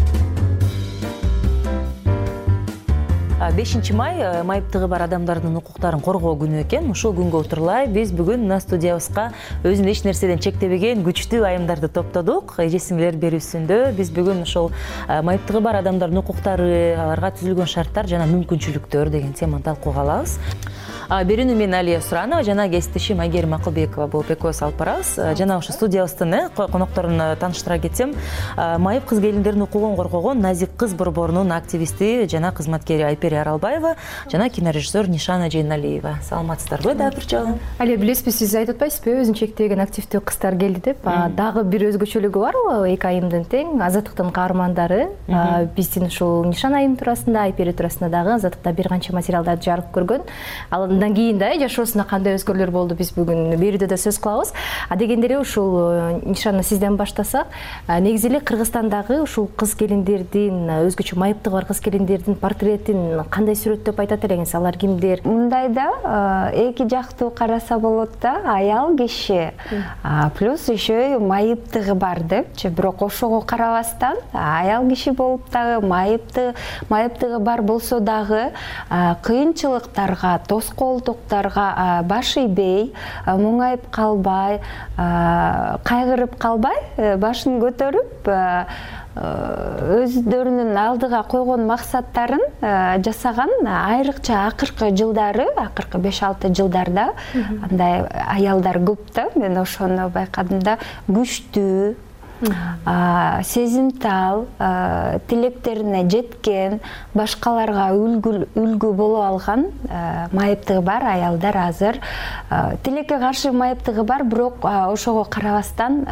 бешинчи май майыптыгы бар адамдардын укуктарын коргоо күнү экен. Ушул күнгө отурлай биз бүгүн мына студиябызга өзүн эч нерседен чектебеген күчтүү айымдарды топтодук. Эжесиңдилер берүүсүндө биз бүгүн ошол майыптыгы бар адамдардын укуктары, аларга түзүлгөн шарттар жана мүмкүнчүлүктөр деген теманы талкууга алабыз. Берүүнү мен Алия Суранова жана кесиптешим Айгерим Акылбекова болуп экөөбүз алып барабыз. Жана ошо студиябыздын конокторун тааныштыра кетсем, майып кыз келиндердин укугун коргогон Назик кыз борборунун активисти жана кызматкери Айпер Айпери Аралбаева жана кинорежиссер Нишана Жейналиева. Саламатсыздарбы дагы бир жагынан? Але, билесизби, сиз айтып атпайсызбы, өзүн чектеген активдүү кыздар келди деп. Дагы бир өзгөчөлүгү бар, эки айымдын тең Азаттыктын каармандары. Биздин ушул Нишан айым туурасында, Айпери туурасында дагы Азаттыкта бир канча материалдарды жарык көргөн. Андан кийин да жашоосунда кандай өзгөрүүлөр болду, биз бүгүн берүүдө да сөз кылабыз. А дегендери ушул Нишана сизден баштасак, негизи эле Кыргызстандагы ушул кыз келиндердин, өзгөчө майыптыгы бар кыз келиндердин портретин кандай сүрөттөп айтат элеңиз? Алар кимдер? Мындай да эки жактуу караса болот да, аял киши плюс еще майыптыгы бар депчи, бирок ошого карабастан аял киши болуп дагы майыпты майыптыгы бар болсо дагы кыйынчылыктарга, тоскоолдуктарга баш ийбей, муңайып калбай, кайгырып калбай, башын көтөрүп өздөрүнүн алдыга койгон максаттарын жасаган, айрыкча акыркы жылдары, акыркы беш алты жылдарда андай аялдар көп да. Мен ошону байкадым да, күчтүү, сезимтал, тилектерине жеткен, башкаларга үлгү боло алган майыптыгы бар аялдар азыр. Тилекке каршы майыптыгы бар, бирок ошого карабастан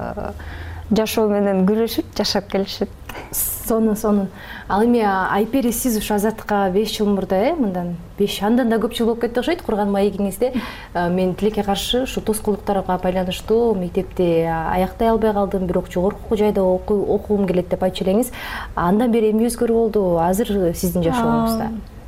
жашоо менен күрөшүп жашап келишет. Сонун, сонун. Ал эми Айпери, сиз ушу Азаттыкка беш жыл мурда, э, мындан беш, андан да көп жыл болуп кетти окшойт. Курган маегиңизде мен тилекке каршы ушу тоскоолдуктарга байланыштуу мектепти аяктай албай калдым, бирок жогорку жайда окугум келет деп айтчу элеңиз. Андан бери эмне өзгөрүү болду азыр сиздин жашооңузда?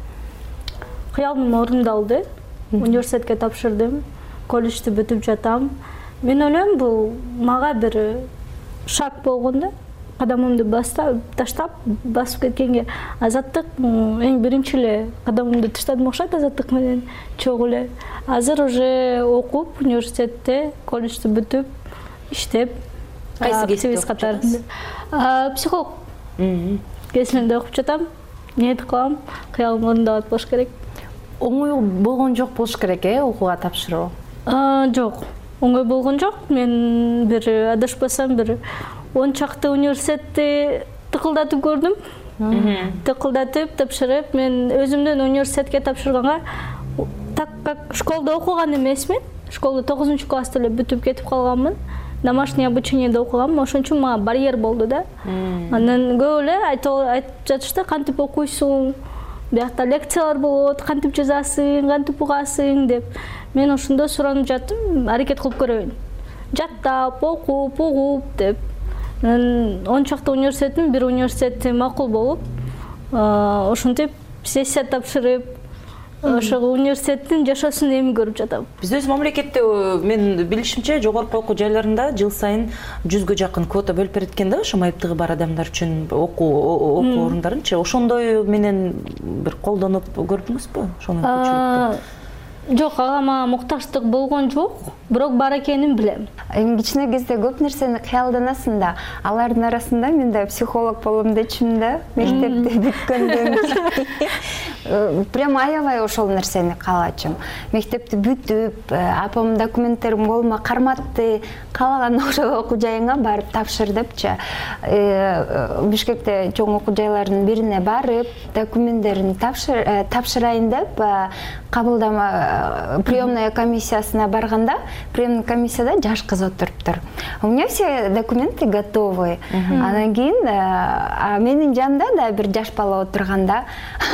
Кыялым орундалды. Университетке тапшырдым. Колледжди бүтүп жатам. Мен ойлойм, бул мага бир шаг болгон да. Кадамымды таштап, басып кеткенге. Азаттык эң биринчи эле кадамымды таштадым окшойт Азаттык менен чогуу эле. Азыр уже окуп, университетте, колледжди бүтүп, иштеп, активист катарында. Психолог кесиминде окуп жатам. Ниет кылам, кыялым орундалат болуш керек. Оңой болгон жок болуш керек, э, окууга тапшыруу? Жок. Оңой болгон жок. Мен бир адашпасам бир он чакты университетти тыкылдатып көрдүм. Тыкылдатып, тапшырып, мен өзүмдөн университетке тапшырганга, так как школда окуган эмесмин, школду тогузунчу класста эле бүтүп кетип калганмын. Домашний обучениеде окугам, ошон үчүн мага барьер болду да. Андан көп эле айтып жатышты, кантип окуйсуң, биякта лекциялар болот, кантип жазасың, кантип угасың деп. Мен ошондо суранып жаттым, аракет кылып көрөйүн. Жаттап, окуп, угуп деп. он чакты университеттин бир университети макул болуп, ошентип сессия тапшырып, ошого университеттин жашоосун эми көрүп жатам. Биз мамлекетте, мен билишимче, жогорку окуу жайларында жыл сайын жүзгө жакын квота бөлүп берет экен да, ошо майыптыгы бар адамдар үчүн окуу окуу орундарынчы. Ошондой менен бир колдонуп көрдүңүзбү ошону көпчүлүктү? Жок, ага мага муктаждык болгон жок, бирок бар экенин билем. Эми кичине кезде көп нерсени кыялданасың да. Алардын арасында мен да психолог болом дечүмүн да, мектепти бүткөндөн кийин. Прям аябай ошол нерсени каалачым. Мектепти бүтүп, апам документтерим колума карматты, каалаган окуу жайыңа барып тапшыр депчи. Бишкекте чоң окуу жайлардын бирине барып, документтерин тапшырайын деп кабылдама приемная комиссиясына барганда, приемный комиссияда жаш кыз отуруптур. У меня все документы готовы. Анан кийин менин жанымда да бир жаш бала отурганда,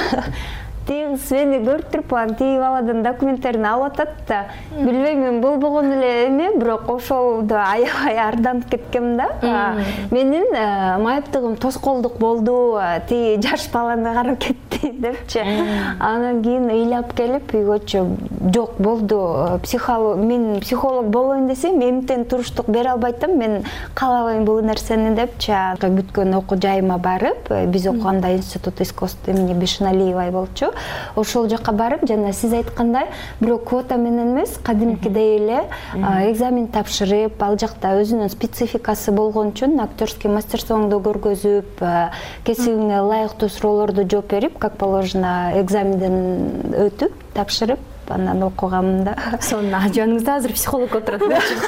тегиз мени көрүп туруп, тиги баладан документтерин алып атат да. Билбейм, мен болбогон эле эме, бирок ошолду аябай арданып кеткем да. Менин майыптыгым тоскоолдук болду, тиги жаш баланы карап кетти депчи. Анан кийин ыйлап келип үйгөчү, жок болду, психолог, мен психолог болоюн десем, эмтен туруштук бере албайтам, мен каалабайм бул нерсени депчи. Бүткөн окуу жайыма барып, биз окуганда Институт искусств имени Бишналиевой болчу. Ошол жака барып, жана сиз айткандай, бирок квота менен эмес, кадимкидей эле экзамен тапшырып, ал жакта өзүнүн спецификасы болгон үчүн актерский мастерствоңду көргөзүп, кесибиңе ылайыктуу суроолорду жооп берип, как положено экзаменден өтүп, тапшырып, анан окугам да. Сонун жаныңызда азыр психолог отурат.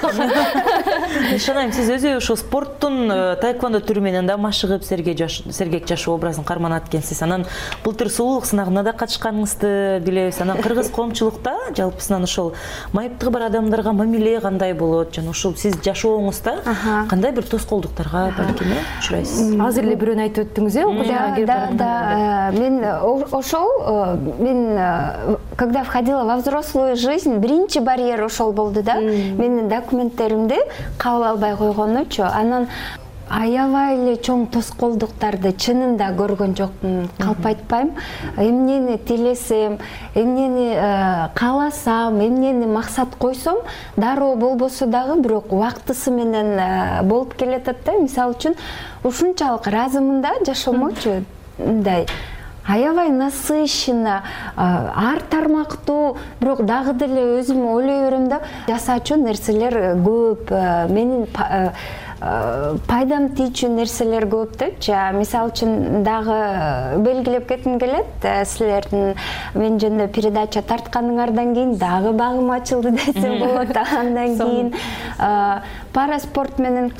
Нишан айым, сиз өзү ошо спорттун таэквондо түрү менен да машыгып сергек жашоо образын карманат экенсиз. Анан былтыр сулуулук сынагына да катышканыңызды билебиз. Анан кыргыз коомчулукта жалпысынан ошол майыптыгы бар адамдарга мамиле кандай болот жана ошол сиз жашооңузда кандай бир тоскоолдуктарга балким учурайсыз? Азыр эле бирөөнү айтып өттүңүз э, окуяга кирип барганда. Да, мен ошол мен когда входила во взрослую жизнь, биринчи барьер ошол болду да. Менин документтеримди кабыл албай койгонучу. Анан аябай эле чоң тоскоолдуктарды чынында көргөн жокмун, калп айтпайм. Эмнени тилесем, эмнени кааласам, эмнени максат койсом, дароо болбосо дагы бирок убактысы менен болуп келатат да. Мисалы үчүн ушунчалык ыраазымын да жашоомочу, мындай аябай насыщенно, ар тармактуу, бирок дагы деле өзүм ойлой берем да, жасаачу нерселер көп, менин пайдам тийчү нерселер көп депчи. Мисалы үчүн дагы белгилеп кетким келет, силердин мен жөнүндө передача тартканыңардан кийин дагы багым ачылды десем болот. Андан кийин параспорт менен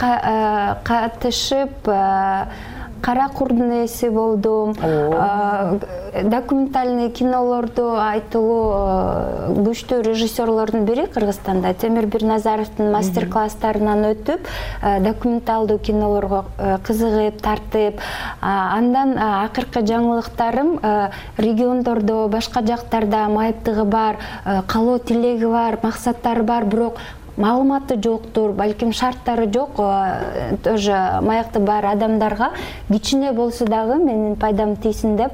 катышып Кара курдун ээси болдум. Документальный кинолорду айтылуу күчтүү режиссерлордун бири Кыргызстанда Темир Бирназаровдун мастер-класстарынан өтүп, документалдуу кинолорго кызыгып, тартып, андан акыркы жаңылыктарым региондордо, башка жактарда майыптыгы бар, калоо тилеги бар, максаттары бар, бирок маалыматы жоктур, балким шарттары жок, тоже маякты бар адамдарга кичине болсо дагы менин пайдам тийсин деп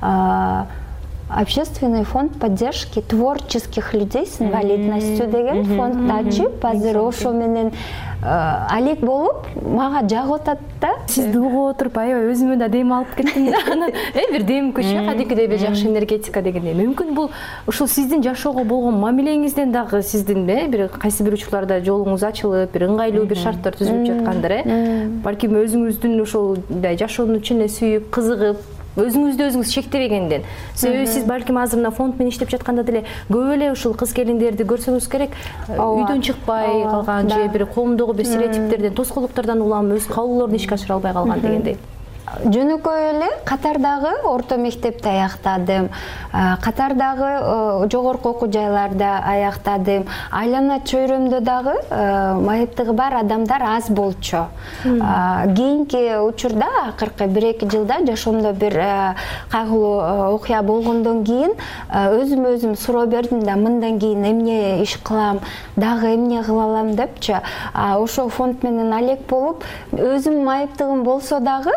Общественный фонд поддержки творческих людей с инвалидностью деген фонд ачып, азыр ошо менен алек болуп, мага жагып атат да. Сизди угуп отуруп, аябай өзүмө да дем алып кеттим да. Анан э бир дем күчү, кадимкидей бир жакшы энергетика дегендей. Мүмкүн бул ушул сиздин жашоого болгон мамилеңизден дагы сиздин э бир кайсы бир учурларда жолуңуз ачылып, бир ыңгайлуу бир шарттар түзүлүп жаткандыр э. Балким өзүңүздүн ушул жашоону чын эле сүйүп, кызыгып, өзүңүздү өзүңүз чектебегенден. Себеби сиз балким азыр мына фонд менен иштеп жатканда деле көп эле ушул кыз келиндерди көрсөңүз керек, үйдөн чыкпай калган же бир коомдогу бир стереотиптерден, тоскоолдуктардан улам өз кабылууларын ишке ашыра албай калган дегендей. Жөнөкөй эле катардагы орто мектепти аяктадым, катардагы жогорку окуу жайларда аяктадым. Айлана чөйрөмдө дагы майыптыгы бар адамдар аз болчу. Кийинки учурда акыркы бир эки жылда жашоомдо бир кайгылуу окуя болгондон кийин өзүм өзүм суроо бердим да, мындан кийин эмне иш кылам, дагы эмне кыла алам депчи. Ошол фонд менен алек болуп, өзүм майыптыгым болсо дагы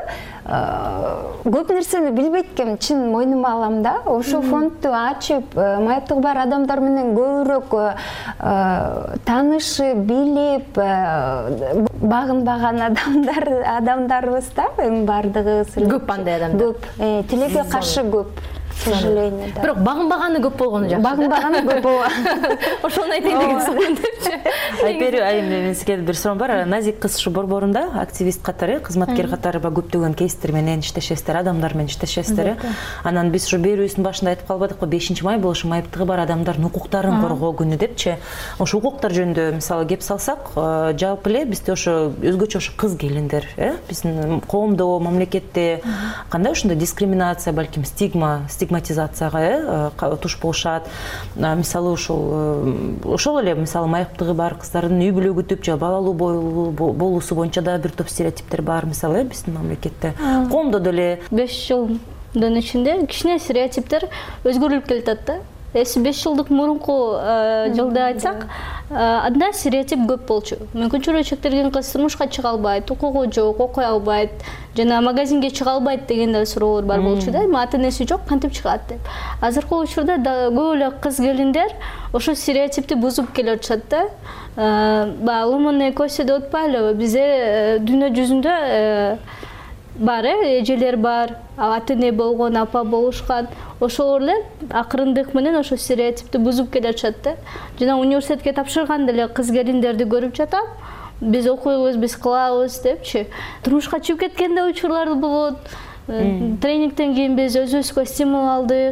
көп нерсени билбейт экенмин, чын мойнума алам да. Ошол фондду ачып, майыптыгы бар адамдар менен көбүрөөк таанышып, билип, багынбаган адамдар адамдарыбыз да, эми бардыгы көп андай адамдар. Көп, тилекке каршы көп. К сожалению, да. Бирок багынбаганы көп болгону жакшы. Багынбаганы көп болгон. Ошону айтайын деген сонун депчи. Айпери айым, мен сизге бир суроом бар. Назик кыз ушу борборунда активист катары, кызматкер катары көптөгөн кейстер менен иштешесиздер, адамдар менен иштешесиздер. Анан биз ушу берүүбүздүн башында айтып калбадыкпы, бешинчи май бул ушу майыптыгы бар адамдардын укуктарын коргоо күнү депчи. Ошо укуктар жөнүндө мисалы кеп салсак, жалпы эле бизде ошо өзгөчө ошо кыз келиндер, э, биздин коомдо, мамлекетте кандай ушундай дискриминация, балким стигма, стигматизацияга туш болушат. Мисалы ошол ошол эле мисалы майыптыгы бар кыздардын үй бүлө күтүп же балалуу болуусу боюнча да бир топ стереотиптер бар мисалы биздин мамлекетте. Коомдо деле беш жылдын ичинде кичине стереотиптер өзгөрүлүп келатат да. Эси беш жылдык мурунку жылды айтсак, анда стереотип көп болчу. Мүмкүнчүлүгү чектелген кыз турмушка чыга албайт, укугу жок, окуй албайт, жана магазинге чыга албайт деген суроолор бар болчу да. Эми ата энеси жок, кантип чыгат деп. Азыркы учурда көп эле кыз келиндер ошо стереотипти бузуп келе атышат да. Баягы ломонный кость деп атпайлыбы, бизде дүйнө жүзүндө бар, эжелер бар, ата эне болгон, апа болушкан. Ошолор эле акырындык менен ошо стереотипти бузуп келе атышат да. Жана университетке тапшырганда эле кыз келиндерди көрүп жатам. Биз окуйбуз, биз кылабыз депчи. Турмушка чыгып кеткенде учурлар болот. Тренингден кийин биз өзүбүзгө стимул алдык.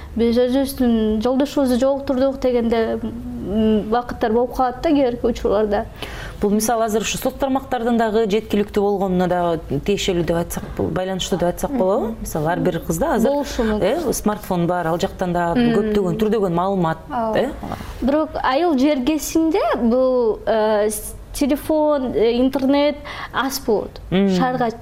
биз өзүбүздүн жолдошубузду жолуктурдук дегенде убакыттар болуп калат да кээ бирки учурларда. Бул мисалы азыр ушу сот тармактардын дагы жеткиликтүү болгонуна дагы тиешелүү деп айтсак, байланыштуу деп айтсак болобу? Мисалы ар бир кызда азыр э смартфон бар, ал жактан да көптөгөн түрдөгөн маалымат, э? Бирок айыл жергесинде бул телефон, интернет аз болот. Шаарга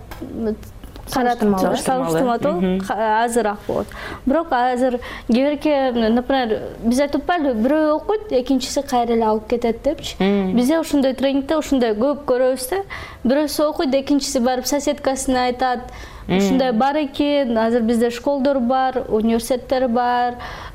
салыштырмалуу азыраак болот. Бирок азыр кээ бирки, например, биз айтып атпайлыбы, бирөө окуйт, экинчиси кайра эле алып кетет депчи. Бизде ошондой тренингде ошондой көп көрөбүз да. Бирөөсү окуйт, экинчиси барып соседкасына айтат. Ушундай бар экен, азыр бизде школдор бар, университеттер бар,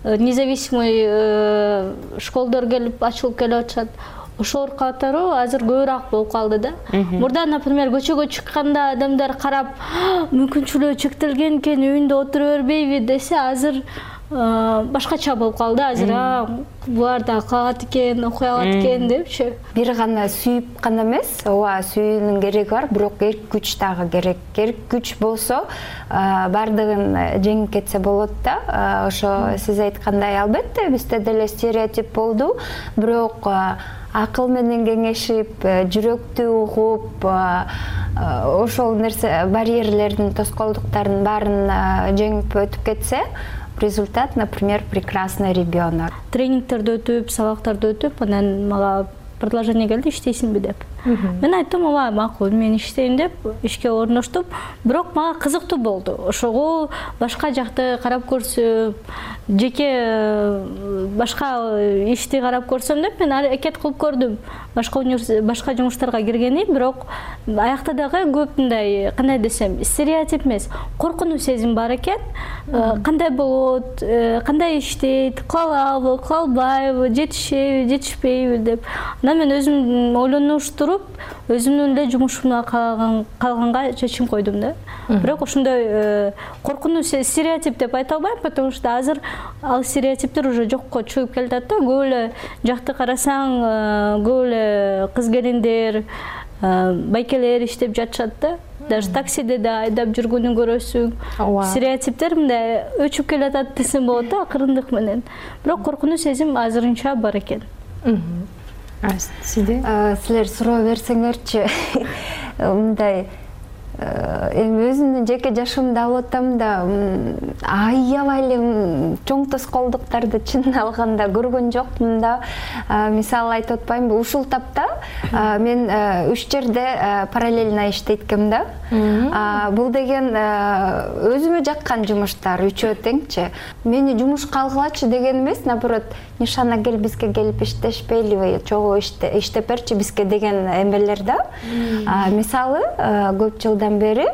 независимый школдор келип ачылып келип атышат. Ошол катары азыр көбүрөөк болуп калды да. Мурда, например, көчөгө чыкканда адамдар карап, мүмкүнчүлүгү чектелген экен, үйүндө отура бербейби десе, азыр башкача болуп калды. Азыр булар да калат экен, окуй алат экен депчи. Бир гана сүйүп гана эмес, ооба, сүйүүнүн кереги бар, бирок эрк күч дагы керек. Эрк күч болсо, бардыгын жеңип кетсе болот да. Ошо сиз айткандай, албетте бизде деле стереотип болду, бирок акыл менен кеңешип, жүрөктү угуп, ошол нерсе барьерлердин, тоскоолдуктардын баарын жеңип өтүп кетсе, результат, например, прекрасный ребенок. Тренингтерди өтүп, сабактарды өтүп, анан мага предложение келди, иштейсиңби деп. Мен айттым, ооба, макул, мен иштейм деп, ишке орноштум. Бирок мага кызыктуу болду. Ошого башка жакты карап көрсөм, жеке башка ишти карап көрсөм деп, мен аракет кылып көрдүм. Башка университет, башка жумуштарга киргени, бирок аякта дагы көп мындай, кандай десем, стереотип эмес, коркунуч сезим бар экен. Кандай болот, кандай иштейт, кыла алабы, кыла албайбы, жетишеби, жетишпейби деп. Анан мен өзүм ойлонуштуруп, өзүмдүн эле жумушумда калганга чечим койдум да. Бирок ошондой коркунуч стереотип деп айта албайм, потому что азыр ал стереотиптер уже жокко чыгып келатат да. Көп эле жакты карасаң, көп эле кыз келиндер, байкелер иштеп жатышат да. Даже таксиде да айдап жүргөнүн көрөсүң. Стереотиптер мындай өчүп келатат десем болот да, акырындык менен. Бирок коркунуч сезим азырынча бар экен. Сизде? Силер суроо берсеңерчи, мындай эми өзүмдүн жеке жашоомду алып атам да, аябай эле чоң тоскоолдуктарды чын алганда көргөн жокмун да. Мисалы айтып атпаймынбы, ушул тапта мен үч жерде параллельно иштейткем да. Бул деген өзүмө жаккан жумуштар, үчөө теңчи. Мени жумушка алгылачы деген эмес, наоборот, Нишана кел бизге келип иштешпейлиби, чогуу иштеп берчи бизге деген эмелер да. Мисалы, көп жылдан бери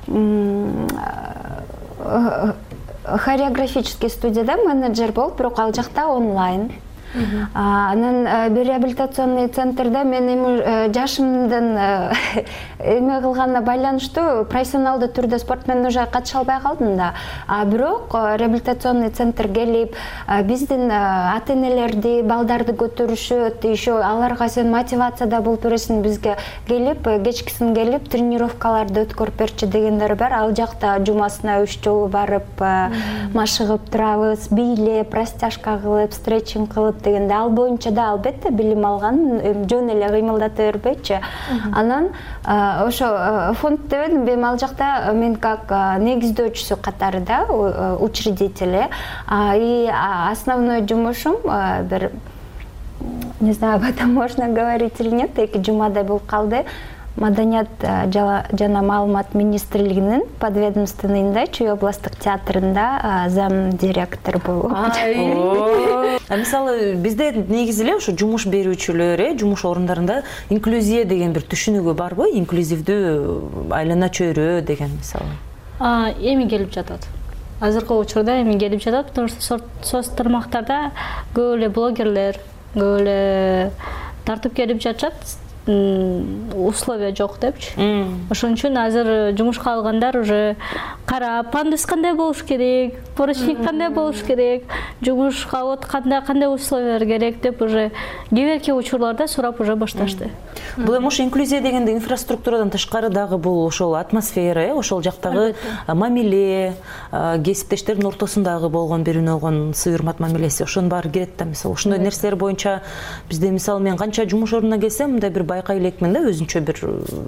хореографический студияда менеджер болуп, бирок ал жакта онлайн. Анан бир реабилитационный центрде мен эми жашымдын эме кылганына байланыштуу профессионалдуу түрдө спортменен уже катыша албай калдым да. Бирок реабилитационный центр келип, биздин ата-энелерди, балдарды көтөрүшөт, еще аларга сен мотивацияда болуп бересиң, бизге келип, кечкисин келип, тренировкаларды өткөрүп берчи дегендер бар. Ал жакта жумасына үч жолу барып, машыгып турабыз, бийлеп, растяжка кылып, стретчинг кылып дегенде, ал боюнча да албетте билим алган, жөн эле кыймылдата бербейчи. Анан ошо фонд дебедим, эми ал жакта мен как негиздөөчүсү катары да, учредители. И основной жумушум бир, не знаю, об этом можно говорить или нет, эки жумадай болуп калды. Маданият жана маалымат министрлигинин подведомственныйында Чүй областтык театрында зам директор болуп. Мисалы, бизде негизи эле ошо жумуш берүүчүлөр, жумуш орундарында инклюзия деген бир түшүнүгү барбы? Инклюзивдүү айлана чөйрө деген мисалы. Эми келип жатат. Азыркы учурда эми келип жатат, потому что соц тармактарда көп эле блогерлер, көп эле тартып келип жатышат. условия жок депчи. Ошон үчүн азыр жумушка алгандар уже карап, пандус кандай болуш керек, поручник кандай болуш керек, жумушка отканда кандай условиялар керек деп уже кээ-бирки учурларда сурап уже башташты. Бул эми ошо инклюзия дегенде инфраструктурадан тышкары дагы бул ошол атмосфера, ошол жактагы мамиле, кесиптештердин ортосундагы болгон бири-бирине болгон сый-урмат мамилеси, ошонун баары кирет да. Мисалы, ошондой нерселер боюнча бизде мисалы мен канча жумуш ордуна келсем, мындай бир байкай элекмин да, өзүнчө бир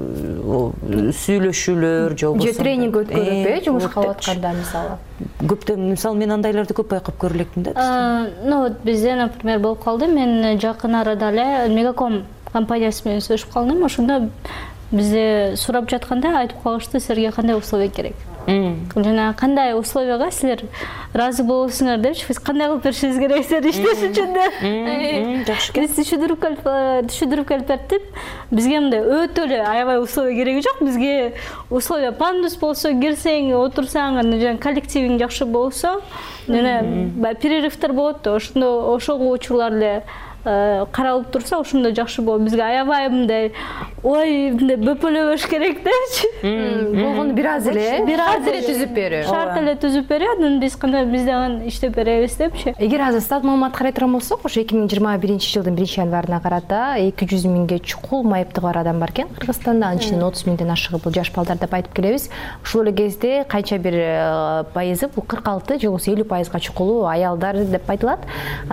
сүйлөшүүлөр же болбосо же тренинг өткөрүп, э, жумушка алып атканда мисалы. Көптөн мисалы мен андайларды көп байкап көрө элекмин да. Ну вот бизде, например, болуп калды. Мен жакын арада эле Мегаком компаниясы менен сүйлөшүп калдым. Ошондо бизде сурап жатканда айтып калышты, силерге кандай условия керек. Жана кандай условияга силер ыраазы болосуңар депчи, биз кандай кылып беришибиз керек силер иштеш үчүн да. Жакшы. Биз түшүндүрүп түшүндүрүп келип берип, бизге мындай өтө эле аябай условия кереги жок. Бизге условия пандус болсо, кирсең, отурсаң, жана коллективиң жакшы болсо, жана перерывтар болот да. Ошондо ошого учурлар эле каралып турса, ошондо жакшы болот. Бизге аябай мындай ой, мындай бөпөлөбөш керек депчи. Болгону бир аз эле, бир аз эле түзүп берүү. Шарт эле түзүп берүү, анан биз кандай биз дагы иштеп беребиз депчи. Эгер азыр стат маалымат карай турган болсок, ошо эки миң жыйырма биринчи жылдын биринчи январына карата эки жүз миңге чукул майыптыгы бар адам бар экен Кыргызстанда. Анын ичинен отуз миңден ашыгы бул жаш балдар деп айтып келебиз. Ушул эле кезде канча бир пайызы, бул кырк алты же болбосо элүү пайызга чукулуу аялдар деп айтылат.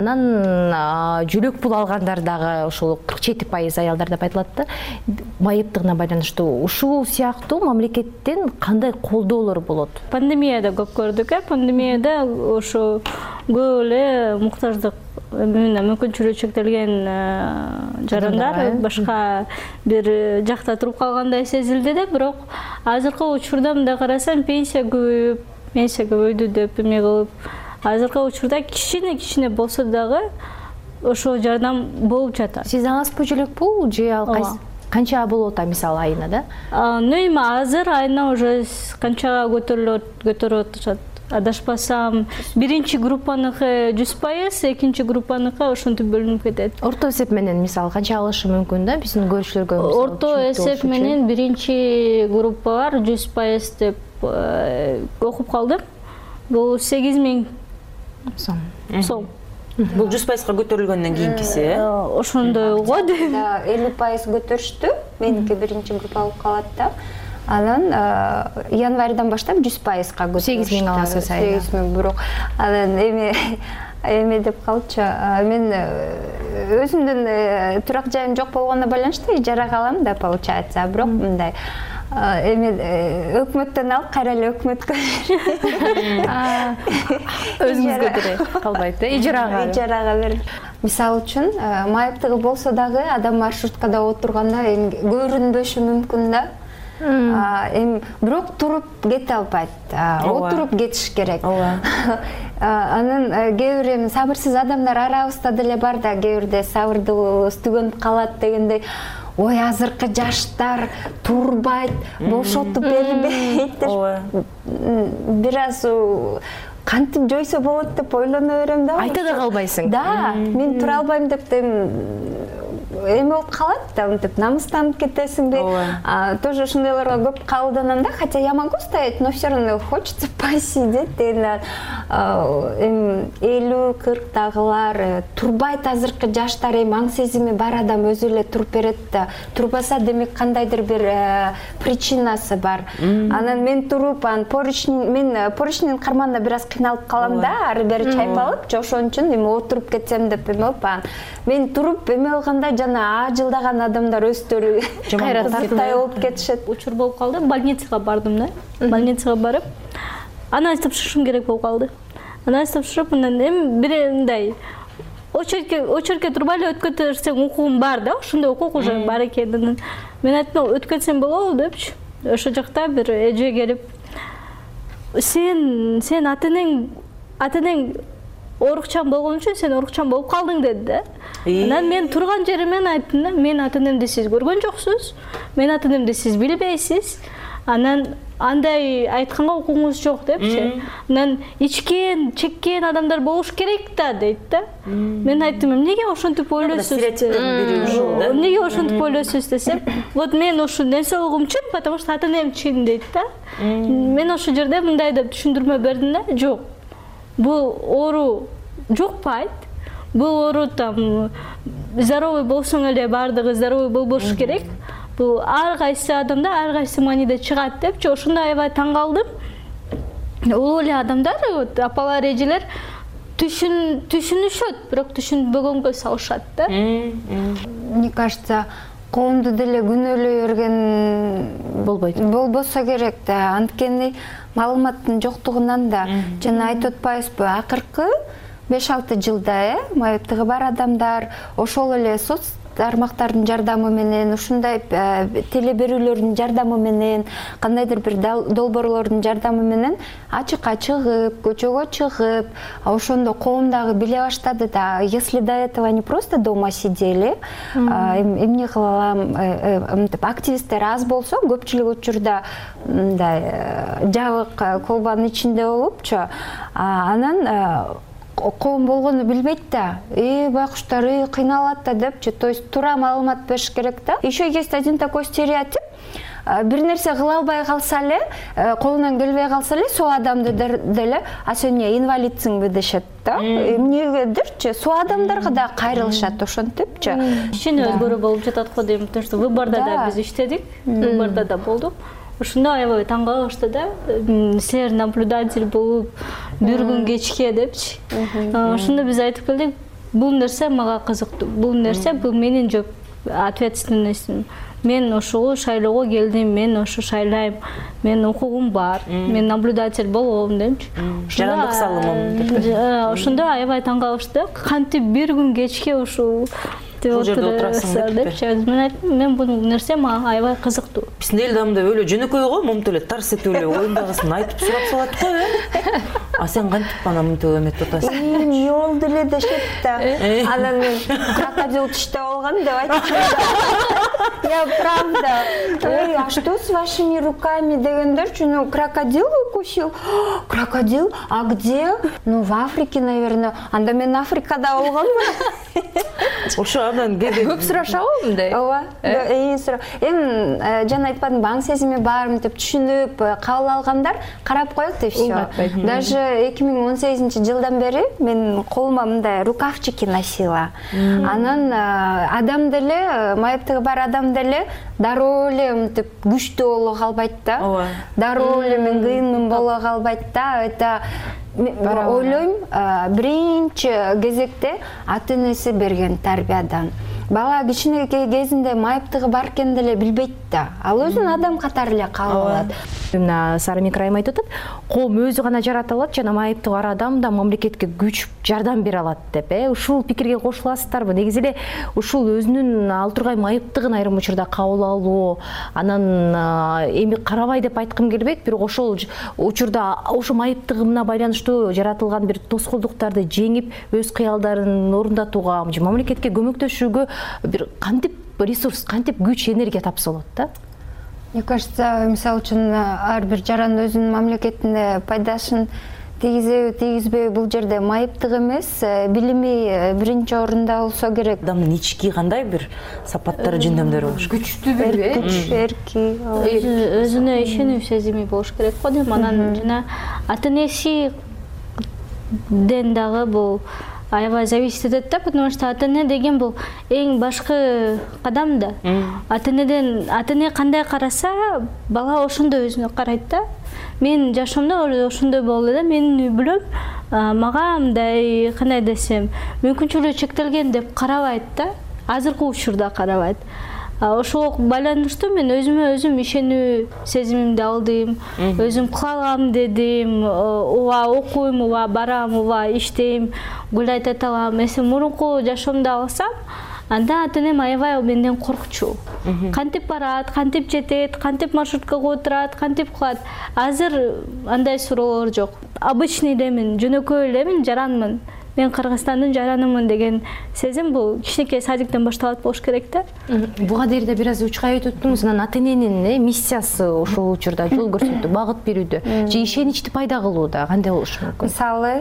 Анан жүлөк пул алгандар дагы ошол кырк жети пайыз аялдар деп айтылат да. Майыптыгына байланыштуу ушул сыяктуу мамлекеттен кандай колдоолор болот? Пандемияда көп көрдүк, э, пандемияда ошо көп эле муктаждык менен мүмкүнчүлүгү чектелген жарандар башка бир жакта туруп калгандай сезилди да. Бирок азыркы учурда мындай карасам, пенсия көбөйүп, пенсия көбөйдү деп эме кылып, азыркы учурда кичине-кичине болсо дагы ошо жардам болуп жатат. Сиз аңызбы жүлөк пул же ал кайсы? Канча болот мисалы айына да? Ну эми азыр айына уже канчага көтөрүлөт, көтөрүп атышат. Адашпасам, биринчи группаныкы жүз пайыз, экинчи группаныкы ошентип бөлүнүп кетет. Орто эсеп менен мисалы канча алышы мүмкүн да биздин көрүүчүлөргө? Орто эсеп менен биринчи группалар жүз пайыз деп окуп калдым. Бул сегиз миң сом. Сом. Бул жүз пайызга көтөрүлгөндөн кийинкиси, э? Ошондой го дейм. элүү пайыз көтөрүштү. Меники биринчи группа болуп калат да. Анан январдан баштап жүз пайызга көтөрүштү. сегиз миң аласыз айына. сегиз миң бирок анан эми эме деп калчу. Мен өзүмдүн турак жайым жок болгонуна байланыштуу ижарага алам да, получается. Бирок мындай эми өкмөттөн алып кайра эле өкмөткө өзүңүз көтөрө калбайт да, ижарага ижарага берип. Мисалы үчүн майыптыгы болсо дагы адам маршруткада отурганда эми көрүнбөшү мүмкүн да. Эми бирок туруп кете албайт, отуруп кетиш керек. Анан кээ бир эми сабырсыз адамдар арабызда деле бар да, кээ бирде сабырдуу түгөнүп калат дегендей. Ой, азыркы жаштар турбайт, бошотуп бербейт. Бир аз кантип жойсо болот деп ойлоно берем да. Айта да калбайсың. Да, мен тура албайм деп эме болуп калат да, мынтип намыстанып кетесиңби? Тоже ушундайларга көп кабылданам да, хотя я могу стоять, но все равно хочется посидеть деген. Эми элүү кырктагылар турбайт, азыркы жаштар эми аң сезими бар адам өзү эле туруп берет да. Турбаса демек кандайдыр бир причинасы бар. Анан мен туруп, анан поручнин, мен поручнин карманында бир аз кыйналып калам да, ары бери чайпалып, же ошон үчүн эми отуруп кетсем деп эме болуп, мен туруп эме кылганда жана ажылдаган адамдар өздөрү кайра тарттай болуп кетишет. Учур болуп калды, больницага бардым да. Больницага барып, анализ тапшырышым керек болуп калды. Анализ тапшырып, анан эми бир мындай очередке очередке турбай эле өткөрсөң укугум бар да, ошондой укук уже бар экен. Мен айттым, өткөрсөм болобу депчи. Ошол жакта бир эже келип, сен сен ата-энең ата-энең орукчан болгон үчүн сен орукчан болуп калдың деди да. Анан мен турган жеримен айттым да, мен ата-энемди сиз көргөн жоксуз, мен ата-энемди сиз билбейсиз. анан андай айтканга укугуңуз жок депчи. Анан ичкен, чеккен адамдар болуш керек да дейт да. Мен айттым, эмнеге ошентип ойлойсуз? Эмнеге ошентип ойлойсуз десем, вот мен ошо денсаулыгым үчүн, потому что ата-энем чын дейт да. Мен ошол жерде мындай деп түшүндүрмө бердим да, жок. Бул оору жокпайт. Бул оору там здоровый болсоң эле бардыгы здоровый болбош керек. Бул ар кайсы адамда ар кайсы мааниде чыгат депчи. Ошондо аябай таң калдым. Улуу эле адамдар, апалар, эжелер түшүн түшүнүшөт, бирок түшүнбөгөнгө салышат да. Мне кажется, коомду деле күнөөлөй берген болбойт. Болбосо керек да. Анткени маалыматтын жоктугунан да жана айтып атпайбызбы, акыркы беш алты жылда майыптыгы бар адамдар ошол эле соц тармактардын жардамы менен, ушундай теле берүүлөрдүн жардамы менен, кандайдыр бир долбоорлордун жардамы менен ачыкка чыгып, көчөгө чыгып, ошондо коом дагы биле баштады да. Если до этого они просто дома сидели, эмне кылалам, мынтип активисттер аз болсо, көпчүлүк учурда мындай жабык колбанын ичинде болупчу, анан коом болгону билбейт да. И байкуштар кыйналат да депчи. То есть туура маалымат бериш керек да. Еще есть один такой стереотип. Бир нерсе кыла албай калса эле, колунан келбей калса эле, соо адамды деле, а сен эмне инвалидсиңби дешет да. Эмнегедирчи, соо адамдарга да кайрылышат ошентипчи. Кичине өзгөрүү болуп жатат го дейм, потому что выборда да биз иштедик, выборда да болдук. Ошондо аябай таң калышты да, силер наблюдатель болуп бир күн кечке депчи. Ошондо биз айтып келдик, бул нерсе мага кызыктуу, бул нерсе бул менин жоп ответственностьум. Мен ошого шайлоого келдим, мен ошо шайлайм, мен укугум бар, мен наблюдатель болом депчи. Жарандык салымым. Ошондо аябай таң калышты, кантип бир күн кечке ушул Ушул жерде отурасың депчи. Мен айттым, мен бул нерсе мага аябай кызыктуу. Биздин эл дамда өлө жөнөкөй го, момту эле тарс этип эле оюндагысын айтып сурап салат го, э? А сен кантип ана мынтип эметип атасың? Эмне болду эле дешет да. Анан мен крокодил тиште болгон деп айтып. Я правда. Эй, а что с вашими руками дегендерчи? Ну, крокодил укусил. Крокодил? А где? Ну, в Африке, наверное. Анда мен Африкада болгонмун. Ошо анан көп сурашабы мындай? Ооба. Эми жана айтпадым, аң сезими бар мынтип түшүнүп кабыл алгандар карап коет и все. Даже эки миң он сегизинчи жылдан бери мен колума мындай рукавчики носила. Анан адам деле, майыптыгы бар адам деле дароо эле мынтип күчтүү боло калбайт да. Дароо эле мен кыйын боло калбайт да. Это ойлойм, биринчи кезекте ата-энеси берген тарбиядан. Бала кичине кезинде майыптыгы бар экенин деле билбейт да. Ал өзүн адам катары эле кабыл алат. Мына Сара Микрайым айтып атат, коом өзү гана жарата алат, жана майыптыгы бар адам да мамлекетке күч, жардам бере алат деп. Э, ушул пикирге кошуласыздарбы? Негизи эле ушул өзүнүн ал тургай майыптыгын айрым учурда кабыл алуу, анан эми карабай деп айткым келбейт, бирок ошол учурда ошо майыптыгына байланыштуу жаратылган бир тоскоолдуктарды жеңип, өз кыялдарын орундатууга, мамлекетке көмөктөшүүгө бир кантип ресурс, кантип күч, энергия тапса болот да? Мне кажется, мисалы үчүн ар бир жаран өзүнүн мамлекетине пайдасын тийгизеби, тийгизбеби бул жерде майыптык эмес, билими биринчи орунда болсо керек. Адамдын ички кандай бир сапаттары, жөндөмдөрү болуш керек? Күчтүүбү, күч, эрки, өзүнө ишенүү сезими болуш керек го дейм. Анан жана ата-энеси ден дагы бул аябай зависит этет да, потому что ата-эне деген бул эң башкы кадам да. Ата-энеден, ата-эне кандай караса, бала ошондой өзүнө карайт да. Мен жашоомдо ошондой болду да, менин үй бүлөм мага мындай, кандай десем, мүмкүнчүлүгү чектелген деп карабайт да. Азыркы учурда карабайт. Ошого байланыштуу мен өзүмө өзүм ишенүү сезимимди алдым, өзүм кылалам дедим, уба окуйм, уба барам, уба иштейм, гүл айтат алам. Эсен мурунку жашоомду алсам, анда ата-энем аябай менден коркчу. Кантип барат, кантип жетет, кантип маршруткага отурат, кантип кылат. Азыр андай суроолор жок. Обычный элемин, жөнөкөй элемин, жаранмын. мен Кыргызстандын жаранымын деген сезим бул кичинекей садиктен башталат болуш керек да. Буга дейер да бир аз учкай айтып өттүңүз, анан ата эненин миссиясы ошол учурда жол көрсөтүү, багыт берүүдө же ишеничти пайда кылууда кандай болушу мүмкүн? Мисалы,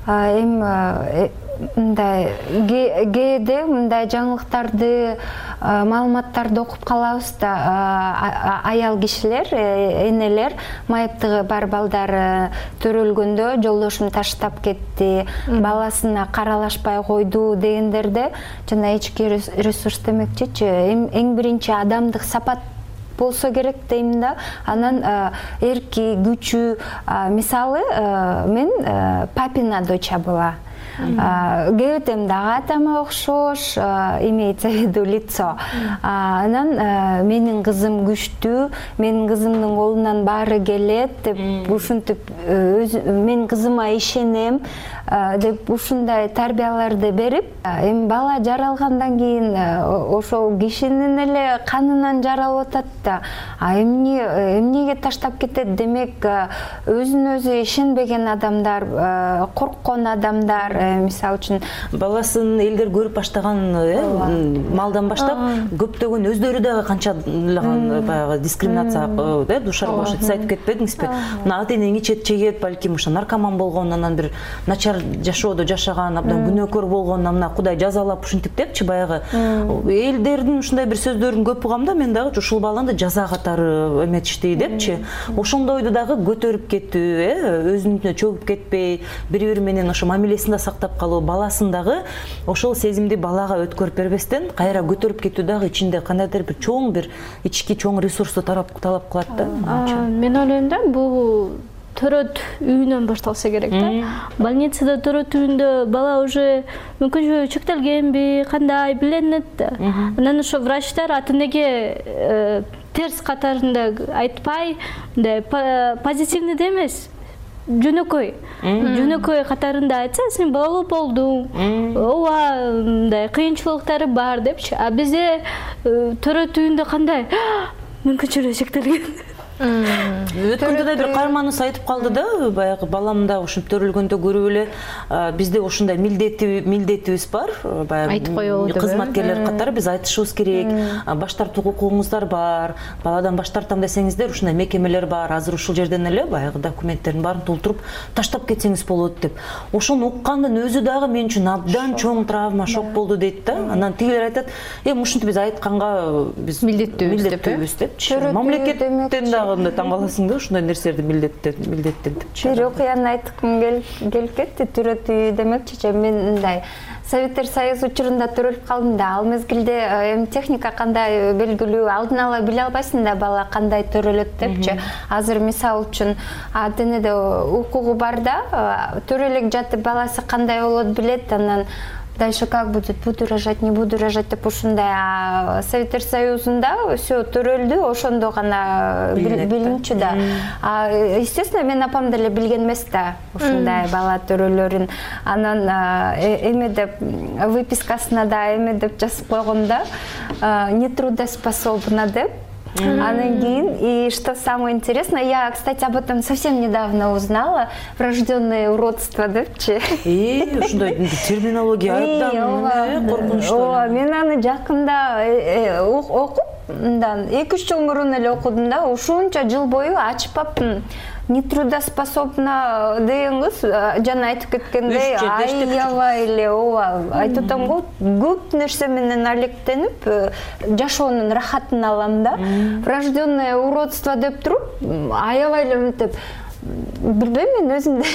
эми мындай кээде мындай жаңылыктарды, маалыматтарды окуп калабыз да, аял кишилер, энелер майыптыгы бар балдары төрөлгөндө жолдошум таштап кетти, баласына каралашпай койду дегендерде жана ички ресурс демекчичи, эң биринчи адамдык сапат болсо керек дейм да. Анан эрки, күчү, мисалы мен папина доча была. Кээдем дагы атама окшош, имеется в виду лицо. Анан менин кызым күчтүү, менин кызымдын колунан баары келет деп ушинтип, мен кызыма ишенем деп ушундай тарбияларды берип, эми бала жаралгандан кийин ошол кишинин эле канынан жаралып атат да. А эмне эмнеге таштап кетет? Демек, өзүн өзү ишенбеген адамдар, корккон адамдар, мисалы үчүн баласын элдер көрүп баштаган малдан баштап көптөгөн өздөрү дагы канчалаган баягы дискриминацияга дуушар болушат. Сиз айтып кетпедиңизби? Мына ата энең ичет чегет, балким ошо наркоман болгон, анан бир начар жашоодо жашаган, абдан күнөөкөр болгон, мына Кудай жазалап ушинтип депчи, баягы элдердин ушундай бир сөздөрүн көп угам да, мен дагы ушул баланы жаза катары эметишти депчи. Ошондойду дагы көтөрүп кетүү, өзүнө чөгүп кетпей, бири-бири менен ошо мамилесин сактап калуу, баласын дагы ошол сезимди балага өткөрүп бербестен кайра көтөрүп кетүү дагы ичинде кандайдыр бир чоң бир ички чоң ресурсту талап кылат да. Мен ойлойм да, бул төрөт үйүнөн башталса керек да. Больницада төрөт үйүндө бала уже мүмкүнчүлүгү чектелгенби, кандай билинет да. Анан ошо врачтар ата энеге терс катарында айтпай, позитивный да эмес, жөнөкөй жөнөкөй катарында айтса, сен балалуу болдуң, ооба мындай кыйынчылыктары бар депчи. А бизде төрөт үйүндө кандай мүмкүнчүлүгү чектелген. Өткөндө да бир каарманыбыз айтып калды да, баягы балам да ушинтип төрөлгөндө көрүп эле бизде ушундай милдетибиз бар, баягы кызматкерлер катары биз айтышыбыз керек, баш тартуу укугуңуздар бар, баладан баш тартам десеңиздер ушундай мекемелер бар, азыр ушул жерден эле баягы документтердин баарын толтуруп таштап кетсеңиз болот деп. Ошону уккандын өзү дагы мен үчүн абдан чоң травма, шок болду дейт да. Анан тигилер айтат, эми ушинтип биз айтканга биз милдеттүүбүз депчи. Мамлекеттен да андай таң каласың да, ушундай нерселерди милдеттентипчи. Бир окуяны айткым келип кетти. Төрөт үй демекчи, мен мындай Советтер Союзу учурунда төрөлүп калдым да. Ал мезгилде эми техника кандай белгилүү, алдын ала биле албайсың да бала кандай төрөлөт депчи. Азыр мисал үчүн ата энеде укугу бар да, төрөлүп жатып баласы кандай болот билет, анан дальше как будет, буду рожать, не буду рожать деп ушундай. Советтер Союзунда все төрөлдү, ошондо гана билинчү да. Естественно, мен апам деле билген эмес да ушундай бала төрөлөрүн. Анан эме деп выпискасына да эме деп жазып койгон да, нетрудоспособна деп. Анан кийин, и что самое интересное, я, кстати, об этом совсем недавно узнала, врожденное уродство депчи. И ушундай терминология абдан коркунучтуу. Мен аны жакында окуп, эки үч жыл мурун эле окудум да, ушунча жыл бою ачпаптым. Нетрудоспособна деген кыз жана айтып кеткендей аябай эле ооба айтып атам го, көп нерсе менен алектенип жашоонун рахатын алам да. Врожденное уродство деп туруп аябай эле мынтип билбейм, мен өзүмдө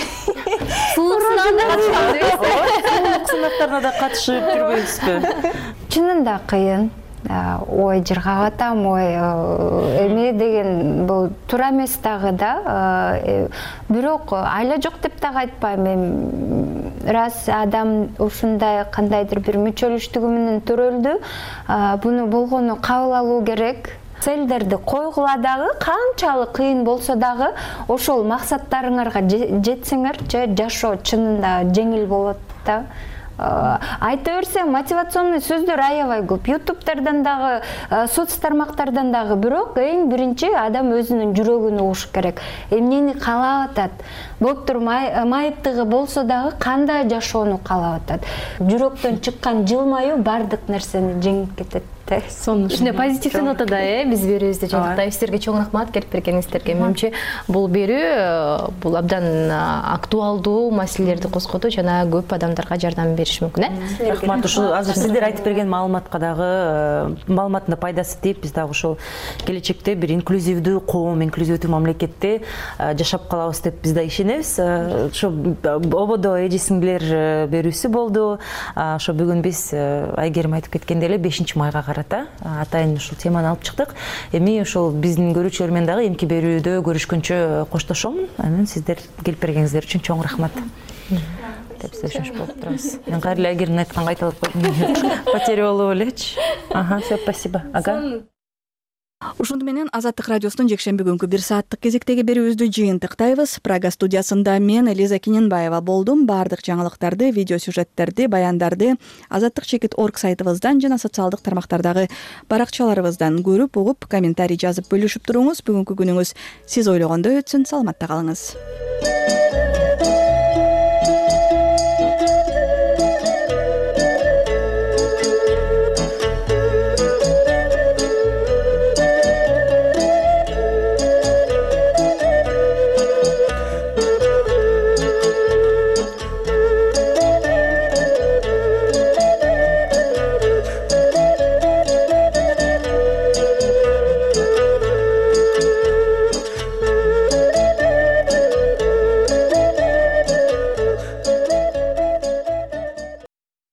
сулук сынактарына да катышып жүрбөйсүзбү? Чынында кыйын. Ой, жыргап атам, ой, эме деген бул туура эмес дагы да. Бирок айла жок деп дагы айтпайм. Эми раз адам ушундай кандайдыр бир мүчөлүштүгү менен төрөлдү, буну болгону кабыл алуу керек. Целдерди койгула дагы, канчалык кыйын болсо дагы, ошол максаттарыңарга жетсеңерчи, жашоо чынында жеңил болот да. айта берсең мотивационный сөздөр аябай көп, ютубтардан дагы, соц тармактардан дагы. Бирок эң биринчи адам өзүнүн жүрөгүн угуш керек. Эмнени каалап атат? Болуптур майыптыгы болсо дагы кандай жашоону каалап атат? Жүрөктөн чыккан жылмаюу бардык нерсени жеңип кетет. Ушундай позитивдүү нотада биз берүүбүздү жыйынтыктайбыз. Силерге чоң рахмат келип бергениңиздерге. Менимче бул берүү бул абдан актуалдуу маселелерди козгоду жана көп адамдарга жардам бериш мүмкүн, э? Рахмат. Ушул азыр сиздер айтып берген маалыматка дагы маалыматтын пайдасы тийип, биз дагы ошол келечекте бир инклюзивдүү коом, инклюзивдүү мамлекетте жашап калабыз деп биз да ишенебиз. Ошо ободо эже сиңдилер берүүсү болду. Ошо бүгүн биз Айгерим айтып кеткендей эле бешинчи майга карата атайын ушул теманы алып чыктык. Эми ошол биздин көрүүчүлөр менен дагы эмки берүүдө көрүшкөнчө коштошомун. Анан сиздер келип бергениңиздер үчүн чоң рахмат деп сөздөш болуп турабыз. Мен кайра эле Айгеримдин айтканын кайталап койдум. Потеря болуп элечи. Ага, все, спасибо. Ага. Ушунду менен Азаттык радиосунун жекшемби күнкү бир сааттык кезектеги берүүбүздү жыйынтыктайбыз. Прага студиясында мен Элиза Киненбаева болдум. Баардык жаңылыктарды, видео сюжеттерди, баяндарды азаттык чекит орг сайтыбыздан жана социалдык тармактардагы баракчаларыбыздан көрүп, угуп, комментарий жазып бөлүшүп туруңуз. Бүгүнкү күнүңүз сиз ойлогондой өтсүн. Саламатта калыңыз.